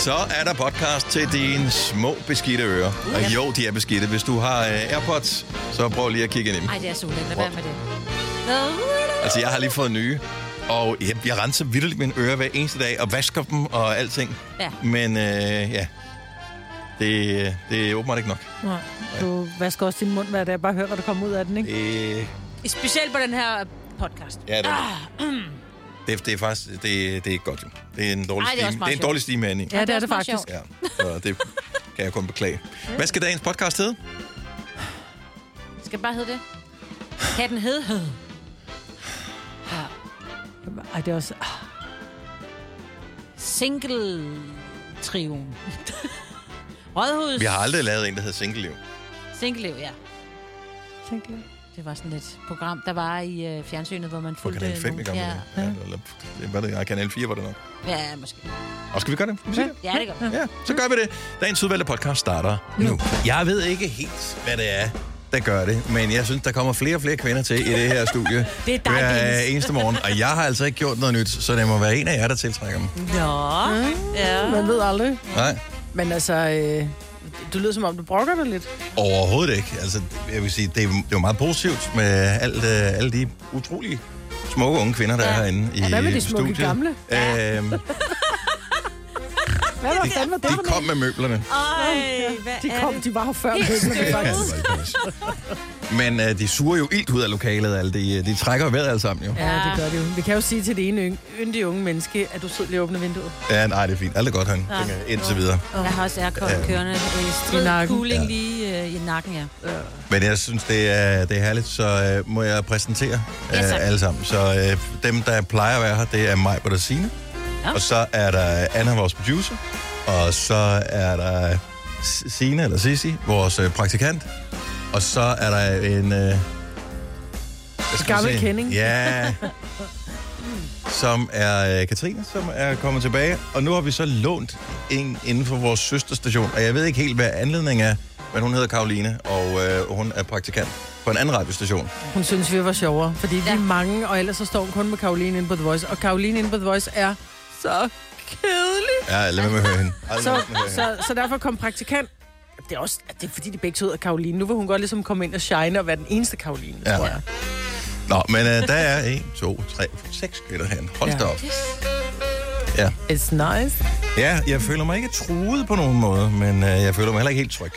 Så er der podcast til dine små beskidte ører. Og jo, de er beskidte. Hvis du har AirPods, så prøv lige at kigge ind i dem. Nej, det er solen. Lad være med det. Altså, jeg har lige fået nye. Og jeg renser vitterligt mine ører hver eneste dag og vasker dem og alting. Ja. Men ja, det er åbenbart ikke nok. Nej. Du vasker også din mund hver dag. Bare hør, hvad der kommer ud af den, ikke? Specielt på den her podcast. Ja, det er faktisk det er ikke godt. Det er en dårlig stime. Det er en dårlig stime inde i. Ja, det er det faktisk. Ja, så det kan jeg kun beklage. Hvad skal dagens podcast hedde? Skal bare hedde det? Kan den hedde? Ja. Ej, det er også... Single-trioen. Rådhus. Vi har aldrig lavet en, der hedder Single-liv. Single-liv, ja. Single. Det var sådan et program, der var i fjernsynet, hvor man fulgte... På Kanal 5 i gamle dage. Eller hvad det er, Kanal 4 var det nok. Ja, måske. Og skal vi gøre det? Ja, det gør vi. Ja, så gør vi det. Dagens udvalgte podcast starter nu. Jeg ved ikke helt, hvad det er, der gør det, men jeg synes, der kommer flere og flere kvinder til i det her studie. Det er dig, hver eneste morgen. Og jeg har altså ikke gjort noget nyt, så det må være en af jer, der tiltrækker dem. Ja. Man ved aldrig. Nej. Men altså... Du lyder som om, du brokker dig lidt. Overhovedet ikke. Altså, jeg vil sige, det er jo meget positivt med alle de utrolige smukke unge kvinder, der er herinde i studiet. Hvad med de smukke gamle? Hvad var fanden var det de for kom med møblerne. De var jo før møblerne, faktisk. Men de suger jo ildt ud af lokalet, alle de trækker vejret alle sammen jo. Ja, det gør det jo. Vi kan jo sige til det ene yndige unge menneske, at du sidder lige og åbner vinduet. Ja, nej, det er fint. Alt er godt, han tænker indtil videre. Jeg har også kørende strid cooling lige i nakken, ja. Men jeg synes, det er herligt, så må jeg præsentere alle sammen. Så dem, der plejer at være her, det er mig, og Signe. Ja. Og så er der Anna, vores producer. Og så er der Signe, eller Sissi, vores praktikant. Og så er der en... gammel kending. Ja. Som er Katrine, som er kommet tilbage. Og nu har vi så lånt en inden for vores søsterstation. Og jeg ved ikke helt, hvad anledningen er, men hun hedder Karoline, og hun er praktikant på en anden radiostation. Hun synes, vi var sjovere, fordi vi er mange, og ellers så står hun kun med Karoline inde på The Voice. Og Karoline inde på The Voice er så kedelig. Ja, lad mig med at høre hende. Så derfor kom praktikant. Det er fordi, de begge to hedder Karoline. Nu vil hun godt ligesom komme ind og shine og være den eneste Karoline, tror jeg. Nå, men der er 1, 2, 3, 6 kvinder herinde. Hold da op. Ja. It's nice. Ja, jeg føler mig ikke truet på nogen måde, men jeg føler mig heller ikke helt tryg.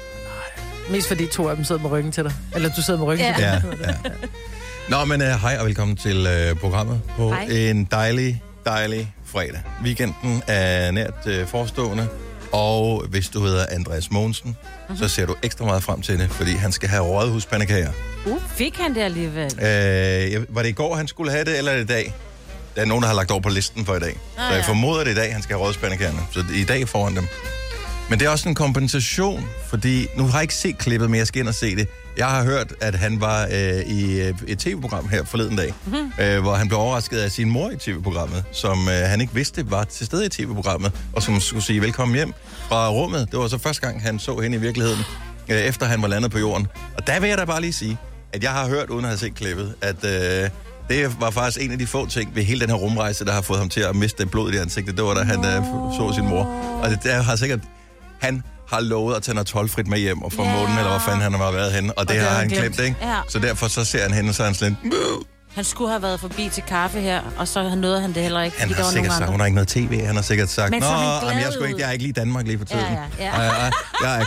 Mest fordi 2 af dem sidder med ryggen til dig. Eller du sidder med ryggen til dig. Ja. Nå, men hej og velkommen til programmet på en dejlig fredag. Weekenden er nært forestående, og hvis du hedder Andreas Mogensen, så ser du ekstra meget frem til det, fordi han skal have rådhuspandekager. Fik han det alligevel? Var det i går, han skulle have det, eller er det i dag? Der er nogen, der har lagt over på listen for i dag. Så jeg formoder det i dag, han skal have rådhuspandekagerne. Så i dag får han dem. Men det er også en kompensation, fordi nu har jeg ikke set klippet, men jeg skal ind og se det. Jeg har hørt, at han var i et tv-program her forleden dag, hvor han blev overrasket af sin mor i tv-programmet, som han ikke vidste var til stede i tv-programmet, og som skulle sige velkommen hjem fra rummet. Det var så første gang, han så hende i virkeligheden, efter han var landet på jorden. Og der vil jeg da bare lige sige, at jeg har hørt, uden at have set klippet, at det var faktisk en af de få ting ved hele den her rumrejse, der har fået ham til at miste blod i ansigtet. Det var da han så sin mor. Og det der har sikkert... Han har lovet at tage noget tolvfrit med hjem og fra månen, eller hvor fanden han har været henne. Og det har han glemt, ikke? Ja. Så derfor så ser han hende, og så er han sådan lidt... Han skulle have været forbi til kaffe her, og så nåede han det heller ikke. Han har sikkert sagt, hun har ikke noget tv. Han har sikkert sagt, jeg er ikke lige i Danmark lige for tiden. Ja. Jeg er...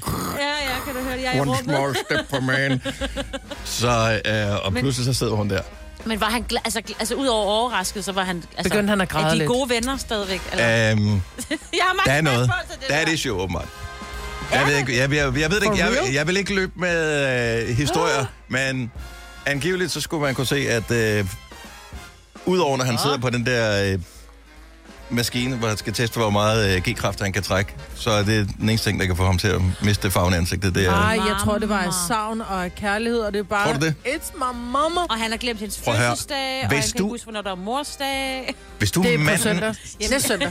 Kan du høre det? Jeg er i rummet. One small step for man. Så, og pludselig så sidder hun der. Men var han altså ud over overrasket, så var han... Altså, begyndte han at græde lidt? Er de gode venner stadigvæk? Eller? Der er noget. Der er det sjovt, åbenbart. Jeg ved ikke, jeg ved det ikke. Jeg vil ikke løbe med historier, men angiveligt så skulle man kunne se, at udover når han sidder på den der maskine, hvor han skal teste, hvor meget G-kraft han kan trække, så er det den eneste ting, der kan få ham til at miste farven i ansigtet. Nej, jeg tror, det var en savn og kærlighed, og det er bare... Tror du det? It's my mama. Og han har glemt hendes fødselsdag, og han kan ikke huske, hvornår der er morsdag. Hvis du det er manden, på søndag. Det er søndag.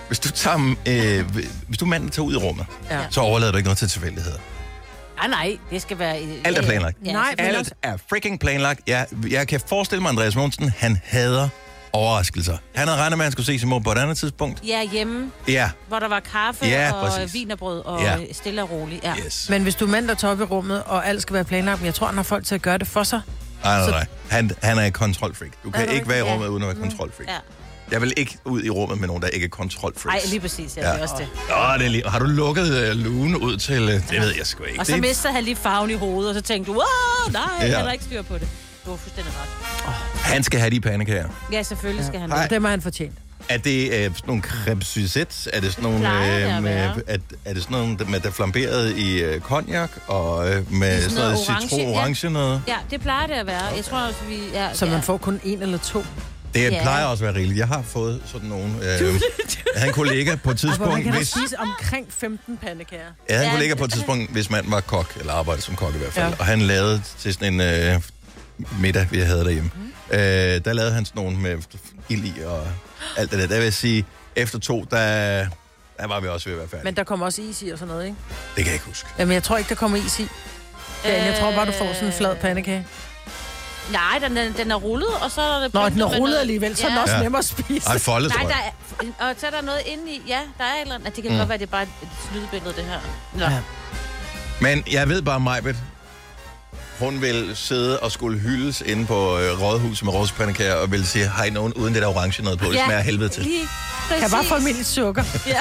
Hvis du manden tager ud i rummet, så overlader du ikke noget til tilfældigheder. Nej, det skal være... Alt er planlagt. Ja, alt er freaking planlagt. Jeg kan forestille mig, Andreas Mogensen, han hader overraskelser. Han havde regnet med, at han skulle se sin mor på et andet tidspunkt. Ja, hjemme. Ja. Hvor der var kaffe og wienerbrød og stille og roligt. Ja. Yes. Men hvis du er mand, der tager op i rummet, og alt skal være planlagt, jeg tror, han har folk til at gøre det for sig. Nej. Han er kontrolfreak. Du kan ikke være i rummet uden at være kontrolfreak. Ja. Jeg vil ikke ud i rummet med nogen, der ikke er kontrolfreaks. Nej, lige præcis. Ja, det er også det. Det er lige. Har du lukket lugen ud til... Det ved jeg sgu ikke. Og så mister han lige farven i hovedet, og så tænkte du, wow, nej, han har ikke styr på det. Du har fuldstændig ret. Han skal have de pandekager. Ja, selvfølgelig skal han det. Dem har han fortjent. Er det sådan nogle crème Suzette? Er det sådan nogle er det sådan nogle med der flamberet i cognac og med sådan noget citron-orange noget? Ja, det plejer det at være. Jeg tror også vi så man får kun en eller to. Det plejer også at være rigeligt. Jeg har fået sådan nogle... jeg havde en kollega på et tidspunkt... Man kan spise omkring 15 pandekager. Jeg havde en kollega på et tidspunkt, hvis manden var kok, eller arbejdede som kok i hvert fald, og han lavede til sådan en middag, vi havde derhjemme. Der lavede han sådan nogle med ild i og alt det der. Der vil jeg sige, efter 2, der var vi også ved at være færdige. Men der kommer også is i og sådan noget, ikke? Det kan jeg ikke huske. Jamen, jeg tror ikke, der kommer is i. Jeg tror bare, du får sådan en flad pandekage. Nej, den er rullet, og så er der... Nå, den er rullet alligevel, så er den også nemmere at spise. Ej, foldet, tror jeg. Og så er der noget inde i... Ja, der er et eller andet... Det kan godt være, det er bare et snydebillede, det her. Nå. Ja. Men jeg ved bare, Majbet, hun vil sidde og skulle hyldes inde på rådhuset med rådhuspandekager, og vil sige, har I nogen uden det der orange noget på? Det smager helvede til. Lige kan jeg bare få almindelig sukker? Ja.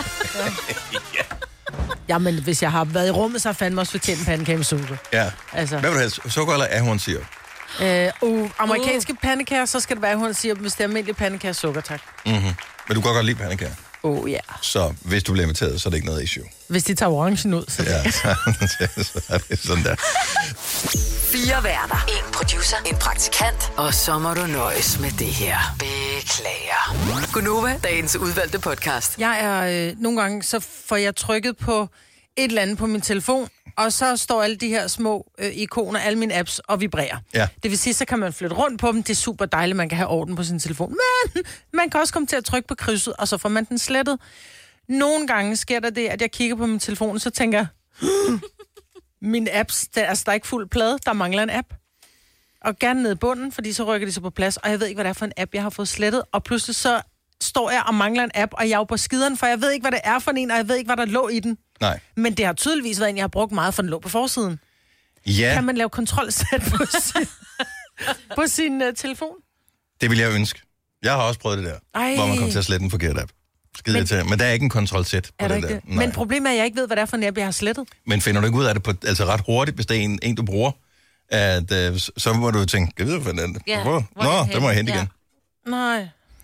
Jamen, hvis jeg har været i rummet, så har jeg fandme også fortjent en pandekage med sukker. Ja. Altså. Hvad vil du have? Sukker eller ahornsirup? Amerikanske pandekager, så skal det være ahornsirup. Hvis det er almindelig pandekager, sukker, tak. Men du kan godt lide pandekager? Ja. Så hvis du bliver inviteret, så er det ikke noget issue. Hvis de tager orangen ud, så ja, så er det sådan der. 4 værter, 1 producer, 1 praktikant, og så må du nøjes med det her. Beklager. Gunova, dagens udvalgte podcast. Jeg er nogle gange, så får jeg trykket på et eller andet på min telefon, og så står alle de her små ikoner, alle mine apps, og vibrerer. Ja. Det vil sige, så kan man flytte rundt på dem. Det er super dejligt, man kan have orden på sin telefon. Men man kan også komme til at trykke på krydset, og så får man den slettet. Nogle gange sker der det, at jeg kigger på min telefon, og så tænker jeg, mine apps, der er ikke fuld plade, der mangler en app. Og gerne ned i bunden, fordi så rykker de så på plads, og jeg ved ikke, hvad det er for en app, jeg har fået slettet, og pludselig så står jeg og mangler en app, og jeg er jo på skideren, for jeg ved ikke, hvad det er for en, og jeg ved ikke, hvad der lå i den. Nej. Men det har tydeligvis været en, jeg har brugt meget, for den lå på forsiden. Ja. Kan man lave kontrolsæt på sin telefon? Det vil jeg ønske. Jeg har også prøvet det der, hvor man kommer til at slette en forkert app. Men der er ikke en kontrolsæt på det der. Men problemet er, at jeg ikke ved, hvad det er for en app, jeg har slettet. Men finder du ikke ud af det på, altså ret hurtigt, hvis det er en du bruger, at, så må du tænke, jeg ved, hvad den er. Ja, Nå, det må jeg hente igen. Nej.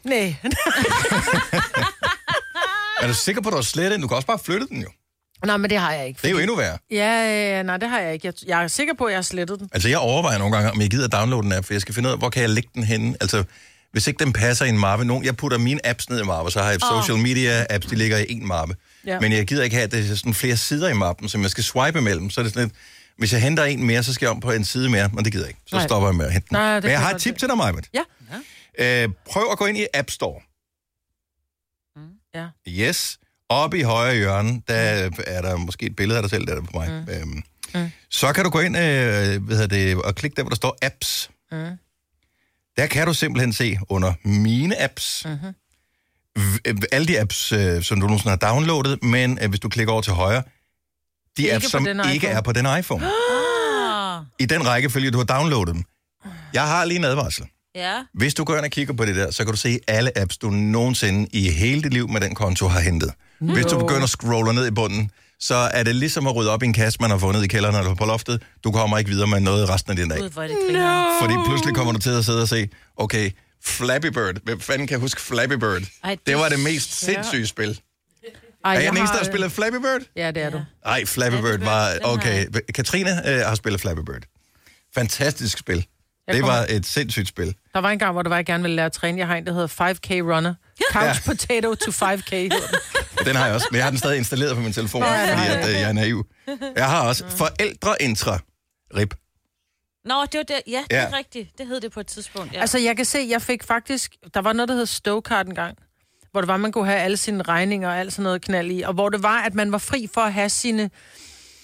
Er du sikker på, at du har slettet den? Du kan også bare flytte den jo. Nej, men det har jeg ikke. Det er jo endnu værre. Ja, nej, det har jeg ikke. Jeg er sikker på, at jeg har slettet den. Altså, jeg overvejer nogle gange, om jeg gider at downloade den app, for jeg skal finde ud af, hvor kan jeg lægge den henne. Altså, hvis ikke den passer i en mappe. Jeg putter mine apps ned i mappe, så har jeg social media apps, de ligger i en mappe. Ja. Men jeg gider ikke have, at det er sådan flere sider i mappen, som jeg skal swipe imellem. Så er det sådan lidt, hvis jeg henter en mere, så skal jeg om på en side mere, men det gider jeg ikke. Så stopper jeg med at hente den. Men jeg har et tip til dig, Majbert. Ja. Prøv at gå ind i App Store. Ja. Yes. Oppe i højre hjørne, der er der måske et billede af dig selv, der er på mig. Så kan du gå ind og klikke der, hvor der står apps. Der kan du simpelthen se under mine apps, alle de apps, som du nogensinde har downloadet, men hvis du klikker over til højre, de apps, som ikke er på den iPhone. I den rækkefølge, du har downloadet dem. Jeg har lige en advarsel. Ja. Hvis du går ind og kigger på det der, så kan du se alle apps, du nogensinde i hele dit liv med den konto har hentet. Hvis du begynder at scrolle ned i bunden, så er det ligesom at rydde op i en kasse, man har fundet i kælderen eller på loftet. Du kommer ikke videre med noget resten af din dag. Fordi pludselig kommer du til at sidde og se, okay, Flappy Bird. Hvem fanden kan huske Flappy Bird? Det var det mest sindssyge spil. Er jeg den eneste, der har spillet Flappy Bird? Ja, det er du. Nej, Flappy Bird var... Okay, Katrine har spillet Flappy Bird. Fantastisk spil. Det var et sindssygt spil. Der var en gang, hvor jeg gerne ville lære at træne. Jeg har en, der hedder 5K Runner. Couch Potato to 5K. Den har jeg også, men jeg har den stadig installeret på min telefon, fordi at, jeg er naiv. Jeg har også forældreintra. RIP. Nå, det var det. Ja, det er rigtigt. Det hed det på et tidspunkt. Ja. Altså, jeg kan se, jeg fik faktisk... Der var noget, der hed Stowcard engang, hvor det var, man kunne have alle sine regninger og alt sådan noget knald i, og hvor det var, at man var fri for at have sine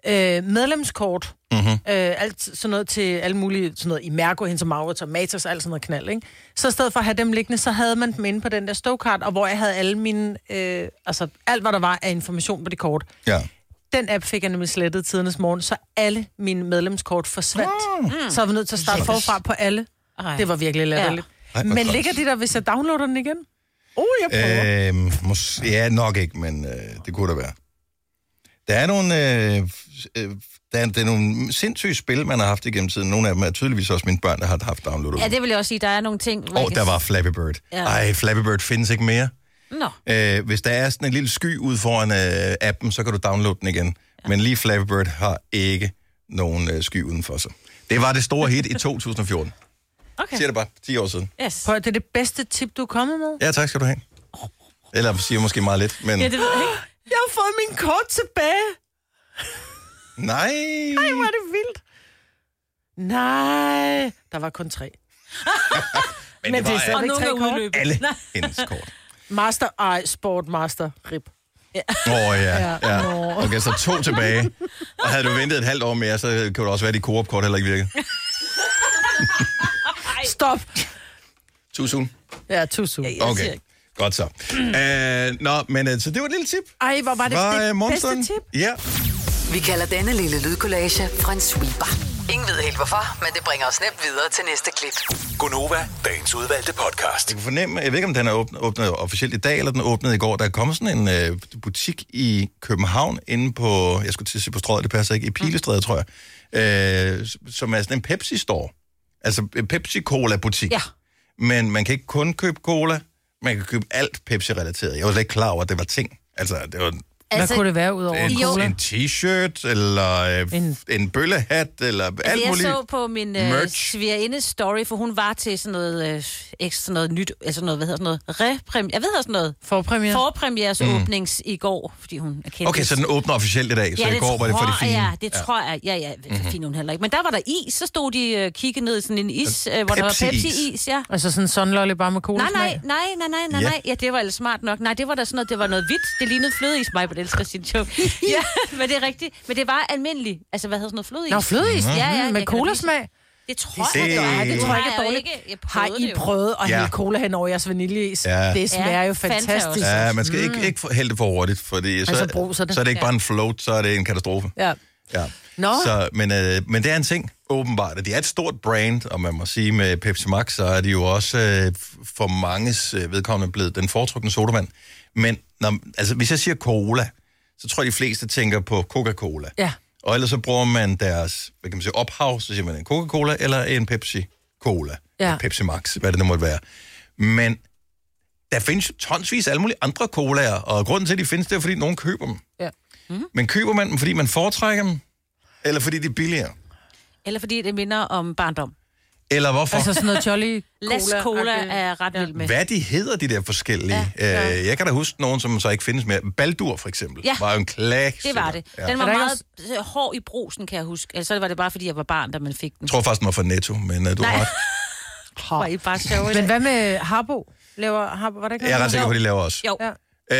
medlemskort, alt sådan noget til alle mulige, sådan noget Imerco, Hensom Maurits og Matas, alt sådan noget knald, ikke? Så i stedet for at have dem liggende, så havde man dem inde på den der stowcard, og hvor jeg havde alle mine, altså alt, hvad der var af information på det kort. Ja. Den app fik jeg nemlig slettet tidernes morgen, så alle mine medlemskort forsvandt. Så jeg var nødt til at starte forfra på alle. Det var virkelig latterligt. Ja. Men ligger de der, hvis jeg downloader den igen? Jeg prøver. Ja, nok ikke, men det kunne der være. Der er nogle, der er nogle sindssyge spil, man har haft igennem tiden. Nogle af dem er tydeligvis også mine børn, der har haft downloadet. Ja, det vil jeg også sige. Der er nogle ting... Der var Flappy Bird. Ja. Ej, Flappy Bird findes ikke mere. Nå. Hvis der er sådan en lille sky ude foran appen, så kan du downloade den igen. Ja. Men lige Flappy Bird har ikke nogen sky uden for sig. Det var det store hit i 2014. Okay. Siger det bare, 10 år siden. Yes. Prøv, det er det bedste tip, du er kommet med. Ja, tak skal du have. Eller siger måske meget lidt, men... Ja, det ved jeg ikke. Jeg har fået min kort tilbage. Nej. Ej, hvor er det vildt. Nej. Der var kun 3. Men det var stadigvæk 3 kort. alle hendes kort. Sport Master Rip. Ja. Okay, så 2 tilbage. Og havde du ventet et halvt år mere, så kunne det også være, at de Coop-kort heller ikke virkede. Stop. Too soon? Ja, too soon. Okay, godt så. Men så det var et lille tip. Ej, hvor var det bedste tip? Ja. Vi kalder denne lille lydkollage en sweeper. Ingen ved helt hvorfor, men det bringer os nemt videre til næste klip. Gonova, dagens udvalgte podcast. Jeg kan fornemme, jeg ved ikke, om den er åbnet officielt i dag, eller den åbnede i går. Der er kommet sådan en butik i København, inde på, jeg skulle til at sige på Strøget, det passer ikke, i Pilestræde, tror jeg, som er sådan en Pepsi-store. Altså en Pepsi-Cola-butik. Ja. Men man kan ikke kun købe cola, man kan købe alt Pepsi-relateret. Jeg var slet ikke klar over, at det var ting. Altså, det var... Hvad kunne det være ud over cola? En t-shirt, eller en bøllehat, eller alt muligt. Jeg så på min svigerindes story, for hun var til sådan noget ekstra noget nyt, altså noget, hvad hedder sådan noget, jeg ved sådan noget. Forpremieres åbnings i går, fordi hun er kendt. Okay, så den åbner officielt i dag, så i går var det for de fine. Ja, det tror jeg. Ja, så fin hun heller ikke. Men der var der is, så stod de kiggede ned i sådan en is, hvor der var Pepsi-is, ja. Altså sådan en sunlolly bare med cola. Nej. Ja, det var ellers smart nok. Nej, det var der sådan noget, det var noget hvidt. Det lignede flødeis, mig på det elsker sin joke. Ja, men det er rigtigt. Men det var almindeligt. Altså, hvad hedder sådan noget flødeis? Nå, flødeis? Ja, med colasmag? Det tror jeg, det tror jeg ikke er dårligt. Har I prøvet at hælde cola hen over jeres vaniljeis? Ja. Det smager jo fantastisk. Ja, man skal ikke hælde det for hurtigt, fordi så er det ikke bare en float, så er det en katastrofe. Ja. Så, men det er en ting, åbenbart. Det er et stort brand, og man må sige med Pepsi Max, så er de jo også for manges vedkommende blevet den foretrukne sodavand. Men hvis jeg siger cola, så tror jeg, de fleste tænker på Coca-Cola. Ja. Og ellers så bruger man deres, hvad kan man sige, ophav, så siger man en Coca-Cola eller en Pepsi-Cola. Ja. En Pepsi Max, hvad det nu måtte være. Men der findes tonsvis alle mulige andre colaer, og grunden til, at de findes, det er, fordi nogen køber dem. Ja. Men køber man dem, fordi man foretrækker dem, eller fordi de er billigere? Eller fordi det minder om barndom. Eller hvorfor? Altså sådan noget Jolly Cola. Les Cola er ret vild med. Hvad de hedder, de der forskellige? Ja. Jeg kan da huske nogen, som så ikke findes mere. Baldur, for eksempel, var jo en klassiker. Det var det. Den var meget hård i brusen, kan jeg huske. Eller så var det bare, fordi jeg var barn, da man fik den. Jeg tror faktisk, den var for Netto, men du har ret. Var I bare sjove? Men hvad med Harbo? Laver Harbo, var det ikke? Jeg er ret sikker på, at de laver også. Jo. Ja.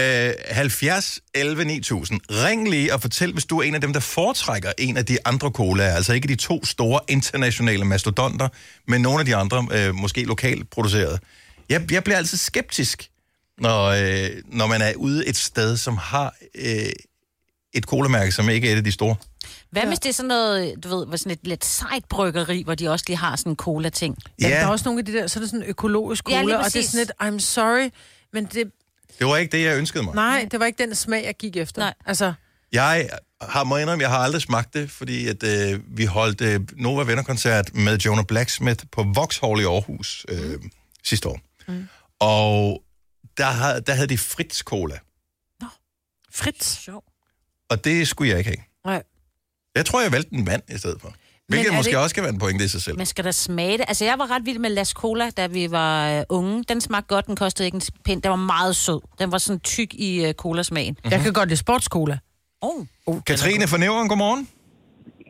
70 11 9000. Ring lige og fortæl, hvis du er en af dem, der foretrækker en af de andre colaer. Altså ikke de 2 store internationale mastodonter, men nogle af de andre, måske lokalt produceret. Jeg bliver altid skeptisk, når man er ude et sted, som har et colamærke, som ikke er et af de store. Hvad hvis det er sådan noget, du ved, sådan et lidt sejt bryggeri, hvor de også lige har sådan en cola-ting? Ja, der er også nogle af de der, så er det sådan økologisk cola, og det er sådan et, I'm sorry, men det... Det var ikke det, jeg ønskede mig. Nej, det var ikke den smag, jeg gik efter. Nej. Altså... Jeg har aldrig smagt det, fordi at, vi holdt Nova Venner-koncert med Jonah Blacksmith på Vauxhall i Aarhus sidste år. Og der havde de Fritz Cola. Nå, Fritz? Og det skulle jeg ikke have. Nej. Jeg tror, jeg valgte en vand i stedet for. Hvilket måske også skal være en pointe i sig selv. Men skal der smage det? Altså, jeg var ret vild med Las Cola, da vi var unge. Den smagte godt, den kostede ikke en pind. Den var meget sød. Den var sådan tyk i colasmagen. Jeg kan godt lide sportscola. Katrine fra Nævren, godmorgen.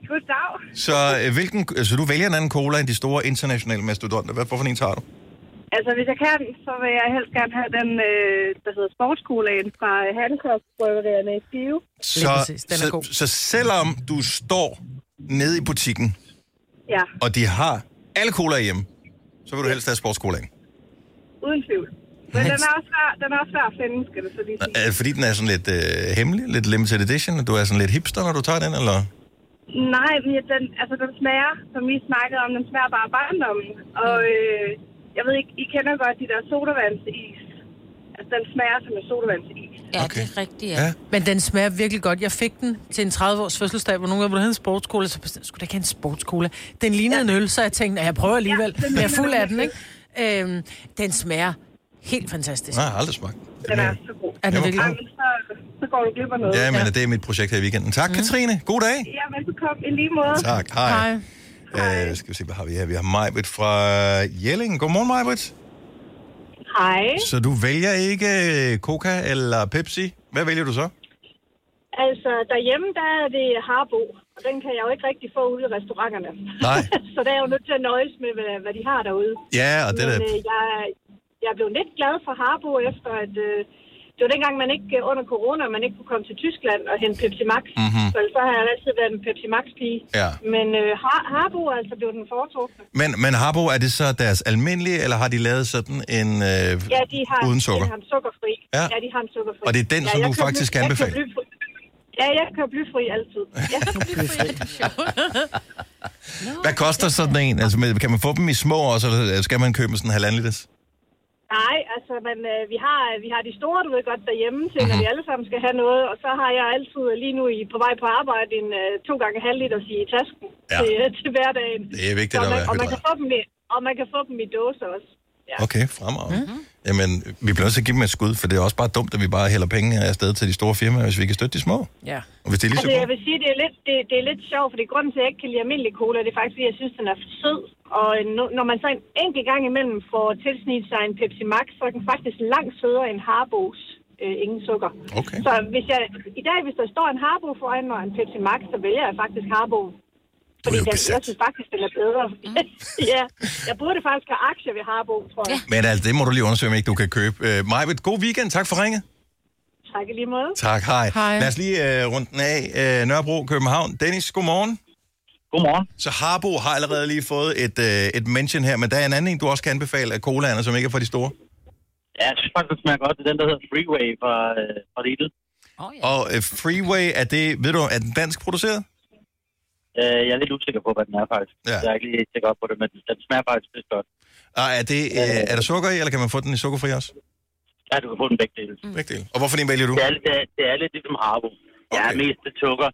Goddag. Så du vælger en anden cola end de store internationale mastodonter. Hvorfor en tager du? Altså, hvis jeg kan, så vil jeg helst gerne have den, der hedder sportscolaen fra Hancock-bryggerierne i Skive. Så selvom du står nede i butikken, og de har alle cola hjemme, så vil du helst have sportscolaen? Uden tvivl. Men den er også svær at finde, skal det så lige sige. Er det fordi, den er sådan lidt hemmelig, lidt limited edition, og du er sådan lidt hipster, når du tager den, eller? Nej, men den smager, som vi snakkede om, den smager bare barndommen. Og jeg ved ikke, I kender godt de der sodavandsis. Altså, den smager som en sodavandsis. Ja, okay. Det er rigtigt, ja. Men den smager virkelig godt. Jeg fik den til en 30-års fødselsdag, hvor nogen ville have en sportscola, så skulle der ikke have en sportscola. Den lignede en øl, så jeg tænkte, at jeg prøver alligevel. Men jeg er fuld af den, ikke? Den smager helt fantastisk. Nej, jeg har aldrig smagt. Den er så god. Er den virkelig god? Så går du glip af noget. Ja, men det er mit projekt her i weekenden. Tak, Katrine. God dag. Ja, velbekomme. I lige måde. Tak. Hej. Skal vi se, hvad har vi her? Vi har Majbrit fra Jelling. Godmorgen, Majbrit. Hej. Så du vælger ikke Coca eller Pepsi. Hvad vælger du så? Altså, derhjemme, der er det Harbo. Og den kan jeg jo ikke rigtig få ude i restauranterne. Nej. Så der er jo nødt til at nøjes med, hvad de har derude. Ja, og det der... Jeg blev lidt glad for Harbo efter, at det var dengang, man ikke under corona, man ikke kunne komme til Tyskland og hente Pepsi Max. Mm-hmm. Så har jeg altid været en Pepsi Max-pige. Ja. Men Harbo altså blev den foretrukne. Men Harbo, er det så deres almindelige, eller har de lavet sådan en uden sukker? Ja, de har en sukkerfri. Ja, de har en sukkerfri. Og det er den, som du faktisk anbefaler? Ja, jeg kører blyfri altid. Ja. Hvad koster sådan en? Altså, kan man få dem i små også, eller skal man købe sådan en 1,5 liters? Nej, altså, men vi har de store, du ved godt, derhjemme til, når vi alle sammen skal have noget. Og så har jeg altid lige nu på vej på arbejde en 2 gange halv liters i tasken til hverdagen. Det er vigtigt at være. Og man kan få dem i dåser også. Ja. Okay, fremragende. Mm-hmm. Jamen, vi bliver også at give dem et skud, for det er også bare dumt, at vi bare hælder penge afsted til de store firmaer, hvis vi kan støtte de små. Ja. Og hvis det er lige så jeg vil sige, det er lidt sjovt, fordi grunden til, at jeg ikke kan lide almindelig cola, det er faktisk, fordi jeg synes, den er for sød. Og når man så en enkelt gang imellem får tilsnit sig en Pepsi Max, så er den faktisk langt sødere end Harbos ingen sukker. Okay. Så hvis der står en Harbo foran mig og en Pepsi Max, så vælger jeg faktisk Harbo. Fordi jeg synes faktisk, den er bedre. Ja, jeg burde faktisk have aktier ved Harbo, tror jeg. Men altså, det må du lige undersøge, om ikke du kan købe. Majbet, god weekend. Tak for ringet. Tak i lige måde. Tak, hej. Lad os lige rundt den af. Nørrebro, København. Dennis, godmorgen. Godmorgen. Så Harbo har allerede lige fået et mention her, men der er en anden en, du også kan anbefale af colaerne, som ikke er for de store. Ja, jeg synes faktisk, det smager godt. Det er den, der hedder Freeway fra Lidl. Og Freeway, ved du, er den dansk produceret? Jeg er lidt usikker på, hvad den er faktisk. Ja. Jeg er ikke lige sikker op på det, men den smager faktisk lidt godt. Og er der sukker i, eller kan man få den i sukkerfri også? Ja, du kan få den begge dele. Begge dele. Og hvorfor den vælger du? Det er lidt ligesom Harbo. Okay. Jeg er mest sukker.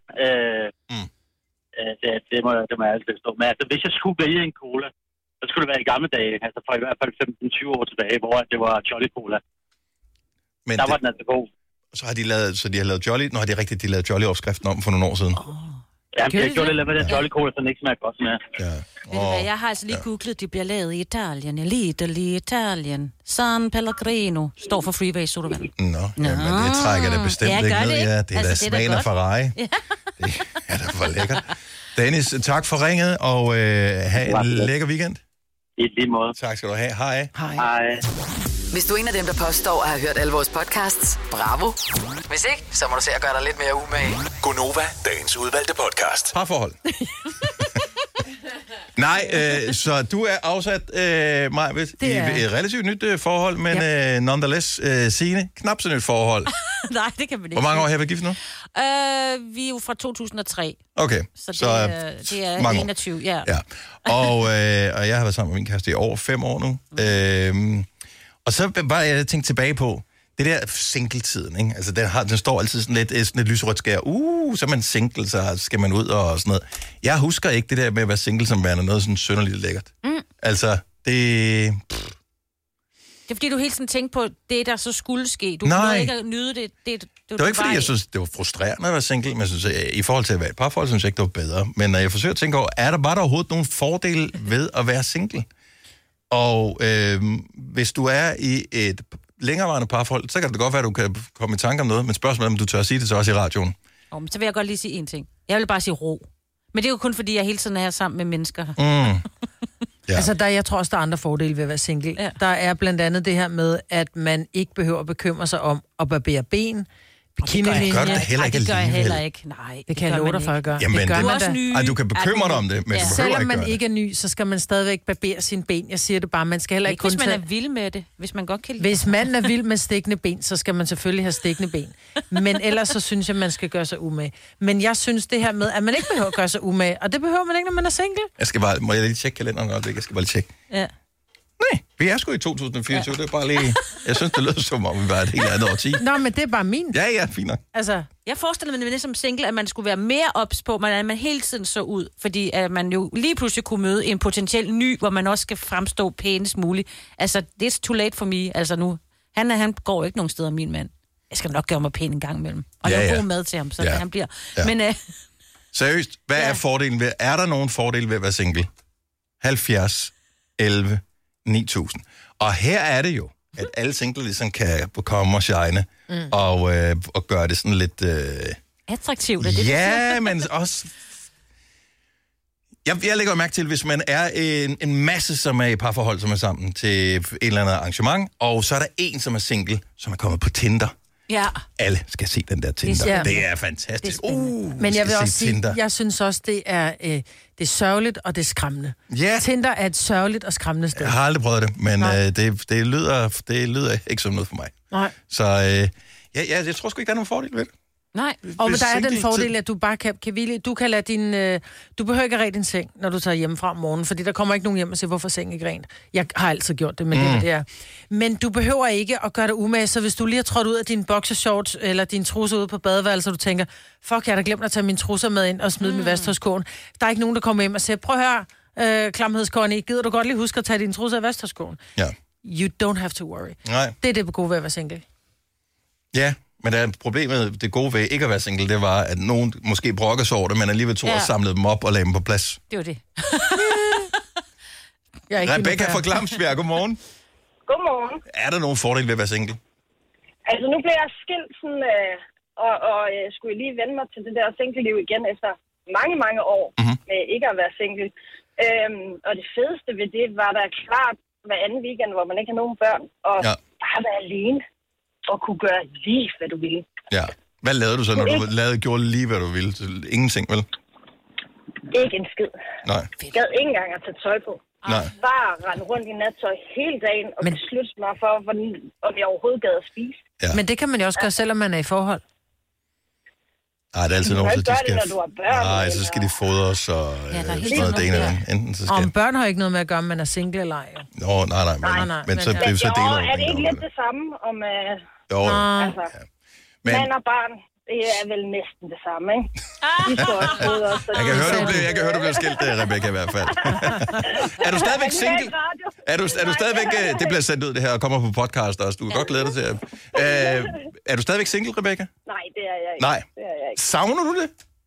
Det må jeg altid stå. Men altså, hvis jeg skulle vælge en cola, så skulle det være i gamle dage, altså fra i hvert fald 15-20 år tilbage, hvor det var Jolly Cola. Men der var den altså god. Så har de har lavet Jolly. Nå, det er rigtigt, de lavede Jolly-opskriften om for nogle år siden. Ja, jeg gjorde det lidt med den Jolly Cola, så den ikke smager godt med. Ja. Jeg har altså lige googlet, de bliver lavet i Italien. Lidl i Italien. San Pellegrino står for Freeway sodavand. Nå, men det trækker da bestemt ikke ned. Ja, det er da smagen af Ferrari. Ja. Det er da for lækkert. Dennis, tak for ringet, og have en lækker weekend. I lige måde. Tak skal du have. Hej. Hej. Hvis du er en af dem, der påstår at have hørt alle vores podcasts, bravo. Hvis ikke, så må du se at gøre dig lidt mere umage. Gonova, dagens udvalgte podcast. Parforhold. Nej, så du er afsat, Majbet, i et relativt nyt forhold, men nonetheless, Signe, knap så nyt forhold. Nej, det kan man ikke. Hvor mange år har jeg været gift nu? Vi er jo fra 2003. Okay, så det er 21, ja. Og jeg har været sammen med min kæreste i over 5 år nu. Og så var jeg tænkt tilbage på, det der single-tiden, ikke? Altså, den står altid sådan lidt lyserødt skær. Så er man single, så skal man ud og sådan noget. Jeg husker ikke det der med at være single, som værende noget sådan synderligt lækkert. Altså, det... Det er fordi, du hele tiden tænker på det, der så skulle ske. Du kunne ikke at nyde det. Det var ikke fordi, jeg synes, det var frustrerende at være single, men jeg synes, i forhold til at være et parforhold, synes jeg ikke, det var bedre. Men når jeg forsøger at tænke over, var der overhovedet nogle fordele ved at være single? Og hvis du er i et længerevarende parforhold, så kan det godt være, at du kan komme i tanke om noget, men spørgsmålet er, om du tør at sige det så også i radioen. Så vil jeg godt lige sige en ting. Jeg vil bare sige ro. Men det er jo kun fordi, jeg hele tiden er sammen med mennesker. Ja. Altså, jeg tror også, der er andre fordele ved at være single. Ja. Der er blandt andet det her med, at man ikke behøver at bekymre sig om at barbere ben. Bikini-linje. Gør du det heller ikke? Det gør jeg heller ikke. Nej, det kan jeg love dig for at gøre. Jamen, det gør man da. Ej, du kan bekymre dig om det, men du selvom man ikke er ny, så skal man stadigvæk barbere sine ben. Jeg siger det bare, man skal heller ikke kun hvis man er vild med det. Hvis man godt kan lide Hvis man er vild med stikkende ben, så skal man selvfølgelig have stikkende ben. Men ellers så synes jeg, man skal gøre sig umage. Men jeg synes det her med, at man ikke behøver at gøre sig umage, og det behøver man ikke, når man er single. Må jeg lige tjekke kalenderen et øjeblik? Jeg skal bare lige tjekke. Ja. Nej, vi er sgu i 2024, det er bare lige... Jeg synes, det lyder som om, vi var et helt andet årti. Nå, men det er bare min. Ja, fint nok. Altså, jeg forestiller mig det som single, at man skulle være mere ops på, at man hele tiden så ud, fordi at man jo lige pludselig kunne møde en potentiel ny, hvor man også skal fremstå pænest muligt. Altså, it's too late for me. Altså nu, han går ikke nogen steder, min mand. Jeg skal nok gøre mig pæn en gang imellem. Og lave god mad til ham, så han bliver... Ja. Men, seriøst, hvad er fordelen ved... Er der nogen fordel ved at være single? 70, 11, 9000. Og her er det jo, at alle singler ligesom kan komme og shine, og gøre det sådan lidt... attraktivt, er det ja, men også... Jeg lægger mærke til, hvis man er en masse, som er i parforhold, som er sammen til et eller andet arrangement, og så er der en, som er single, som er kommet på Tinder. Ja. Alle skal se den der Tinder. Det er fantastisk. Men jeg vil også sige, jeg synes også, det er sørgeligt, og det er skræmmende. Ja. Tinder er et sørgeligt og skræmmende sted. Jeg har aldrig prøvet det, men det lyder ikke som noget for mig. Nej. Så jeg tror sgu ikke, der er nogen fordel ved det. Nej, og der er den fordel, at du bare kan hvile. Du kan lade din... du behøver ikke at rede din seng, når du tager hjemmefra om morgenen, fordi der kommer ikke nogen hjem og siger, hvorfor sengen ikke rent. Jeg har altid gjort det, men det er. Men du behøver ikke at gøre det umage, så hvis du lige har trådt ud af din boxershorts eller din trusser ude på badeværelset, og du tænker, fuck, jeg har da glemt at tage mine trusser med ind og smide dem i vasketøjskoen. Der er ikke nogen, der kommer hjem og siger, prøv at høre, klamhedskåren, gider du godt lige huske at tage dine trusser i vasketøjskoen? Ja. You don't have to worry. Nej. Det er det gode ved at være single. Ja. Men der er problemet, det gode ved ikke at være single, det var, at nogen måske brokker sig over det, men alligevel tog og samlede dem op og lagde dem på plads. Det var det. Rebecca fra Glamsbjerg, godmorgen. Godmorgen. Er der nogen fordel ved at være single? Altså, nu blev jeg skilt sådan, og skulle lige vende mig til det der single-liv igen efter mange, mange år med ikke at være single. Og det fedeste ved det var der klart hver anden weekend, hvor man ikke har nogen børn, og bare være alene. Og kunne gøre lige, hvad du ville. Ja. Hvad lavede du så, når du gjorde lige, hvad du ville? Ingenting, vel? Ikke en skid. Nej. Jeg gad ikke engang at tage tøj på. Nej. Bare rende rundt i nattøj hele dagen og beslutte mig for, om jeg overhovedet gad at spise. Ja. Men det kan man jo også gøre, selvom man er i forhold. Nej, det er altid nogen, så de skal... når du har børn. Nej, så skal de fodres og sådan noget det ene eller andet. Enten så skal... Om børn har ikke noget med at gøre, om man er single eller ej. Nå, nej. Men så det er så deler. Er det ikke lidt det samme om... Jo, altså, mand og barn, det er vel næsten det samme, ikke? De står også fodres. Jeg kan høre, du bliver skilt, Rebecca, i hvert fald. Er du stadigvæk single? Er du stadigvæk... Det bliver sendt ud, det her, og kommer på podcast også. Du kan godt glæde dig til det. Er du stadigvæk single, Rebecca? Nej, det er jeg ikke. Nej. Det er jeg ikke. Savner du det?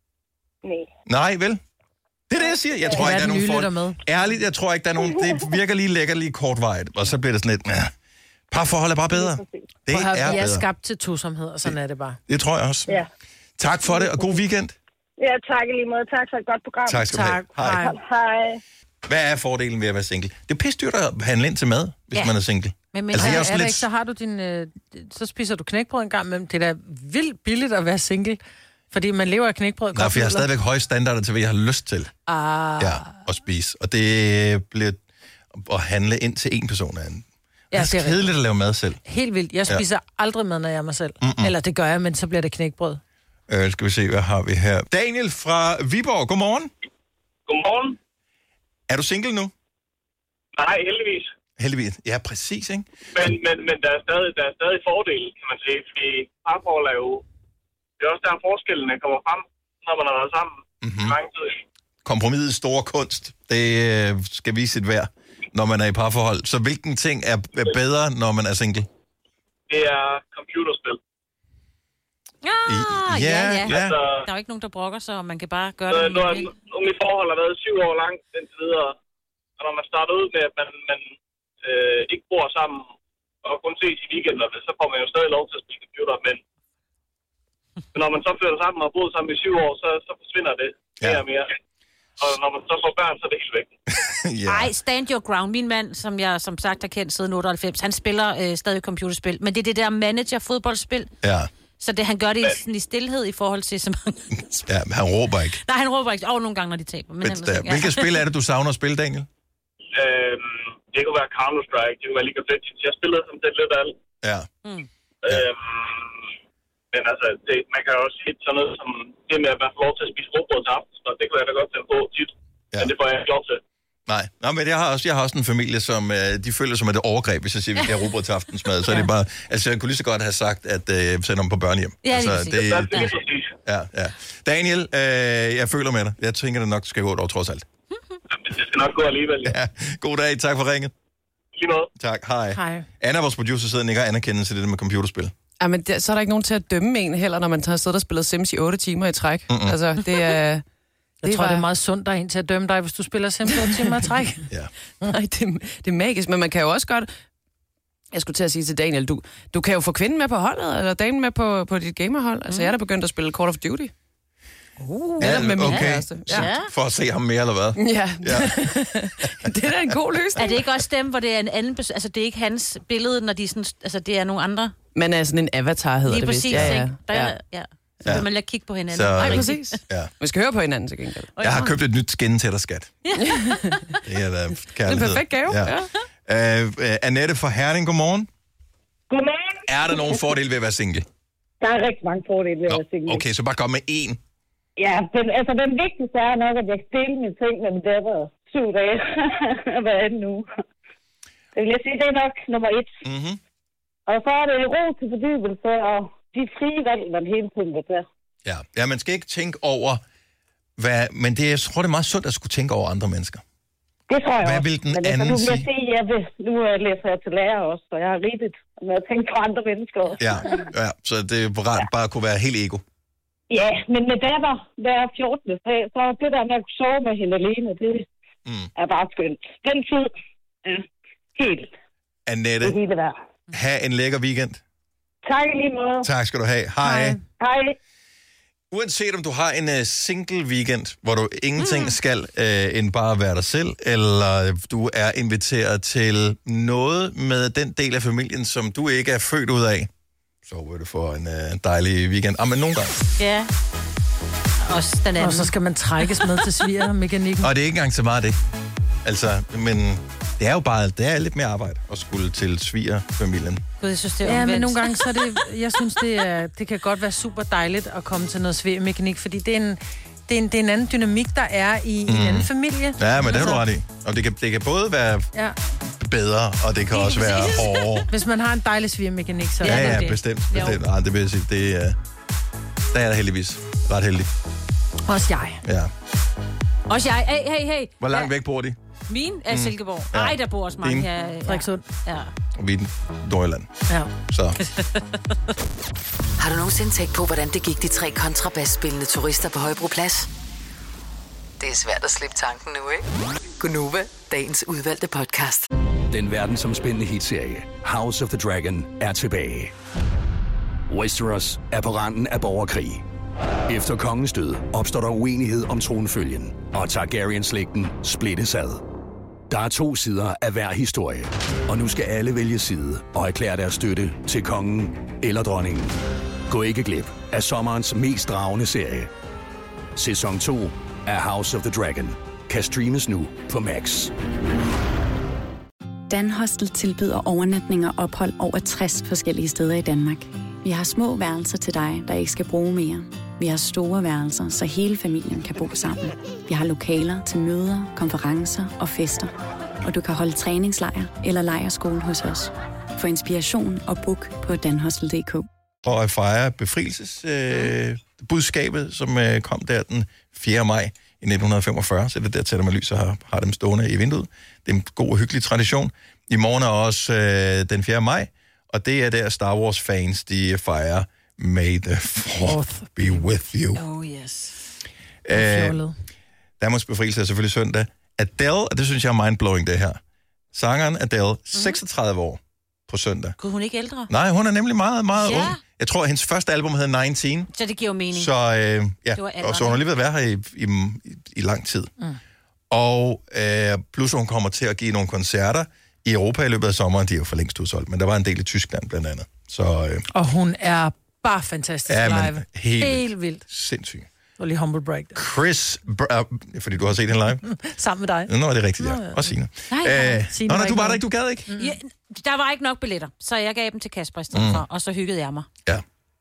Nej, vel? Det er det, jeg siger. Jeg tror ikke, der er nogen ærligt, jeg tror ikke, der er nogen... Det virker lige lækker, lige kortvarigt, og så bliver det sådan lidt... Parforhold er bare bedre. Det er bedre. Vi er skabt til tosomhed, og sådan er det bare. Det tror jeg også. Ja. Tak for det, og god weekend. Ja, tak i lige måde. Tak for et godt program. Tak skal du have. Hej. Hvad er fordelen ved at være single? Det er pisse dyrt at handle ind til mad, hvis man er single. Men altså, ikke, så har du så spiser du knækbrød en gang, men det er da vildt billigt at være single. Fordi man lever af knækbrød. Nej, for jeg har stadigvæk høje standarder til, hvad jeg har lyst til at spise. Og det bliver at handle ind til en person af anden. Det er kedeligt at lave mad selv. Helt vildt. Jeg spiser aldrig mad, når jeg er mig selv. Eller det gør jeg, men så bliver det knækbrød. Skal vi se, hvad har vi her? Daniel fra Viborg, godmorgen. Godmorgen. Er du single nu? Nej, heldigvis. Heldigvis, ja, præcis, ikke? Men der er stadig fordele, kan man sige, fordi parforhold er jo... Det er også der forskellene kommer frem, når man har været sammen lang tid. Kompromisets store kunst, det skal vise sit værd, når man er i parforhold. Så hvilken ting er bedre, når man er single? Det er computerspil. Ja. Altså, der er jo ikke nogen, der brokker sig, og man kan bare gøre det. Nu mit forhold har været 7 år langt indtil videre, og når man starter ud med, at man ikke bor sammen og kun ses i weekenderne, så får man jo stadig lov til at spille computer, men når man så flytter sammen og har boet sammen i 7 år, så forsvinder det mere og mere. Og når man så får børn, så er det helt væk. Ej, stand your ground. Min mand, som jeg som sagt har kendt siden 98, han spiller stadig computerspil. Men det er det der manager-fodboldspil. Ja. Så det, han gør det i stilhed i forhold til så mange... Ja, men han råber ikke. Nej, han råber ikke. Nogle gange, når de taber. Men hvilket spil er det, du savner at spille, Daniel? Det kunne være Counter-Strike, det kunne være League of Legends. Jeg spillede som det lidt af alt. Ja. Men altså, man kan jo også sige sådan noget som det med at man får lov til at spise rugbrød til aften, og det kunne jeg da godt tænke på tit. Ja. Men det får jeg ikke lov til. Nej, men jeg har også en familie, som de føler som et overgreb, hvis jeg siger, at vi skal have rugbrød til aftensmad. Så er det bare... Altså, jeg kunne lige så godt have sagt, at sender dem på børnehjem. Ja, altså, det ja. Daniel, jeg føler med dig. Jeg tænker, det nok skal gå dog trods alt. Det skal nok gå alligevel. Ja. God dag, tak for ringet. Lige måde. Tak, hej. Anna, vores producer, sidder og nikker anerkendelse til det med computerspil. Ja, men så er der ikke nogen til at dømme en heller, når man har siddet og spillet Sims i 8 timer i træk. Altså, det er... Jeg tror, det er meget sundt, der er en til at dømme dig, hvis du spiller Sims 8 timer i træk. Ja. Nej, det er magisk, men man kan jo også godt... Jeg skulle til at sige til Daniel, du kan jo få kvinden med på holdet, eller damen med på dit gamerhold. Altså, jeg er da begyndt at spille Call of Duty. Med min kæreste. Ja. For at se ham mere, eller hvad? Ja. Det er da en god løsning. Er det ikke også dem, hvor det er en anden... Altså, det er ikke hans billede, når de sådan... Altså, det er nogle andre... Man er sådan en avatar, hedder det vist. Lige præcis, ja. Så vil man lade kigge på hinanden. Nej, præcis. Ja. Vi skal høre på hinanden til gengæld. Jeg har købt et nyt skin til dig, skat. Det er kærlighed. Det er en perfekt gave. Ja. Annette fra Herning, godmorgen. Godmorgen. Er der nogen fordele ved at være single? Der er rigtig mange fordele ved at være single. Okay, så bare kom med én. Ja, den vigtigste er nok, at jeg kan dele mine ting med min datter 7 dage hver anden uge. Det vil jeg sige, det er nok nummer 1. Mm-hmm. Og så er det ro til fordybelse, og de frie valg, man hele tiden vil tage. Ja, man skal ikke tænke over, men jeg tror, det er meget sundt at skulle tænke over andre mennesker. Det tror jeg Hvad også. vil den men anden sige? Nu læser jeg til lærer også, så jeg har rigeligt med at tænke på andre mennesker også. Ja, så det er bare at kunne være helt ego. Ja, men med datter, der er 14. Så det der med at kunne sove med hende alene, det er bare skønt. Den tid er helt Annette, det hele værd. Ha' en lækker weekend. Tak lige måde. Tak skal du have. Hej. Hej. Uanset om du har en single weekend, hvor du ingenting skal end bare være dig selv, eller du er inviteret til noget med den del af familien, som du ikke er født ud af, så vil du få en dejlig weekend. Men nogle gange. Ja. Også den anden. Og så skal man trækkes med til svigermekanikken. Og det er ikke engang så meget det. Altså, men det er jo bare, det er lidt mere arbejde at skulle til svigerfamilien. Gud, jeg synes, det er ja, men nogle gange så er det, jeg synes, det kan godt være super dejligt at komme til noget svigermekanik, fordi det er en anden dynamik, der er i en anden familie. Ja, men det har du ret i. Og det kan både være bedre, og det kan også være hårdere. Hvis man har en dejlig svigermekanik, så ja, er det. Ja, bestemt. Nej, det vil jeg sige. Der er der heldigvis ret heldig. Også jeg. Ja. Også jeg. Hey. Hvor langt væk bor de? Min er Silkeborg. Ej, der bor også mange her. Frederikssund. Ja. Og vi er Nordjylland. Ja. Så. Har du nogensinde tænkt på, hvordan det gik de 3 kontrabasspillende turister på Højbroplads? Det er svært at slippe tanken nu, ikke? Gunova, dagens udvalgte podcast. Den verdensomspændende hitserie House of the Dragon er tilbage. Westeros er på randen af borgerkrig. Efter kongens død opstår der uenighed om tronfølgen, og Targaryen-slægten splittes ad. Der er 2 sider af hver historie, og nu skal alle vælge side og erklære deres støtte til kongen eller dronningen. Gå ikke glip af sommerens mest dragende serie. Sæson 2 af House of the Dragon kan streames nu på Max. Dan Hostel tilbyder overnatning og ophold over 60 forskellige steder i Danmark. Vi har små værelser til dig, der ikke skal bruge mere. Vi har store værelser, så hele familien kan bo sammen. Vi har lokaler til møder, konferencer og fester. Og du kan holde træningslejr eller lejrskole hos os. For inspiration og book på danhostel.dk. Og at fejre befrielsesbudskabet, som kom der den 4. maj i 1945. Så det der tænder man lys og har dem stående i vinduet. Det er en god og hyggelig tradition. I morgen er også den 4. maj, og det er der Star Wars-fans, de fejrer May the 4th be with you. Oh yes. Danmarks befrielse er selvfølgelig søndag. Adele, og det synes jeg er mindblowing det her. Sangeren Adele, 36 år, på søndag. Gud, hun er ikke ældre? Nej, hun er nemlig meget, meget ung. Jeg tror, at hendes første album hed 19. Så det giver jo mening. Så, og så hun har lige været her i lang tid. Og plus hun kommer til at give nogle koncerter i Europa i løbet af sommeren. De er jo for længst udsolgt, men der var en del i Tyskland blandt andet. Så, og hun er bare fantastisk live. Helt vildt. Sindssygt. Og lige humble break. Chris, fordi du har set hende live? Sammen med dig. Nå, det er rigtigt, ja. Og Signe. Nej, du var der ikke, du gad ikke? Ja, der var ikke nok billetter, så jeg gav dem til Kasper i stedet for, og så hyggede jeg mig. Ja.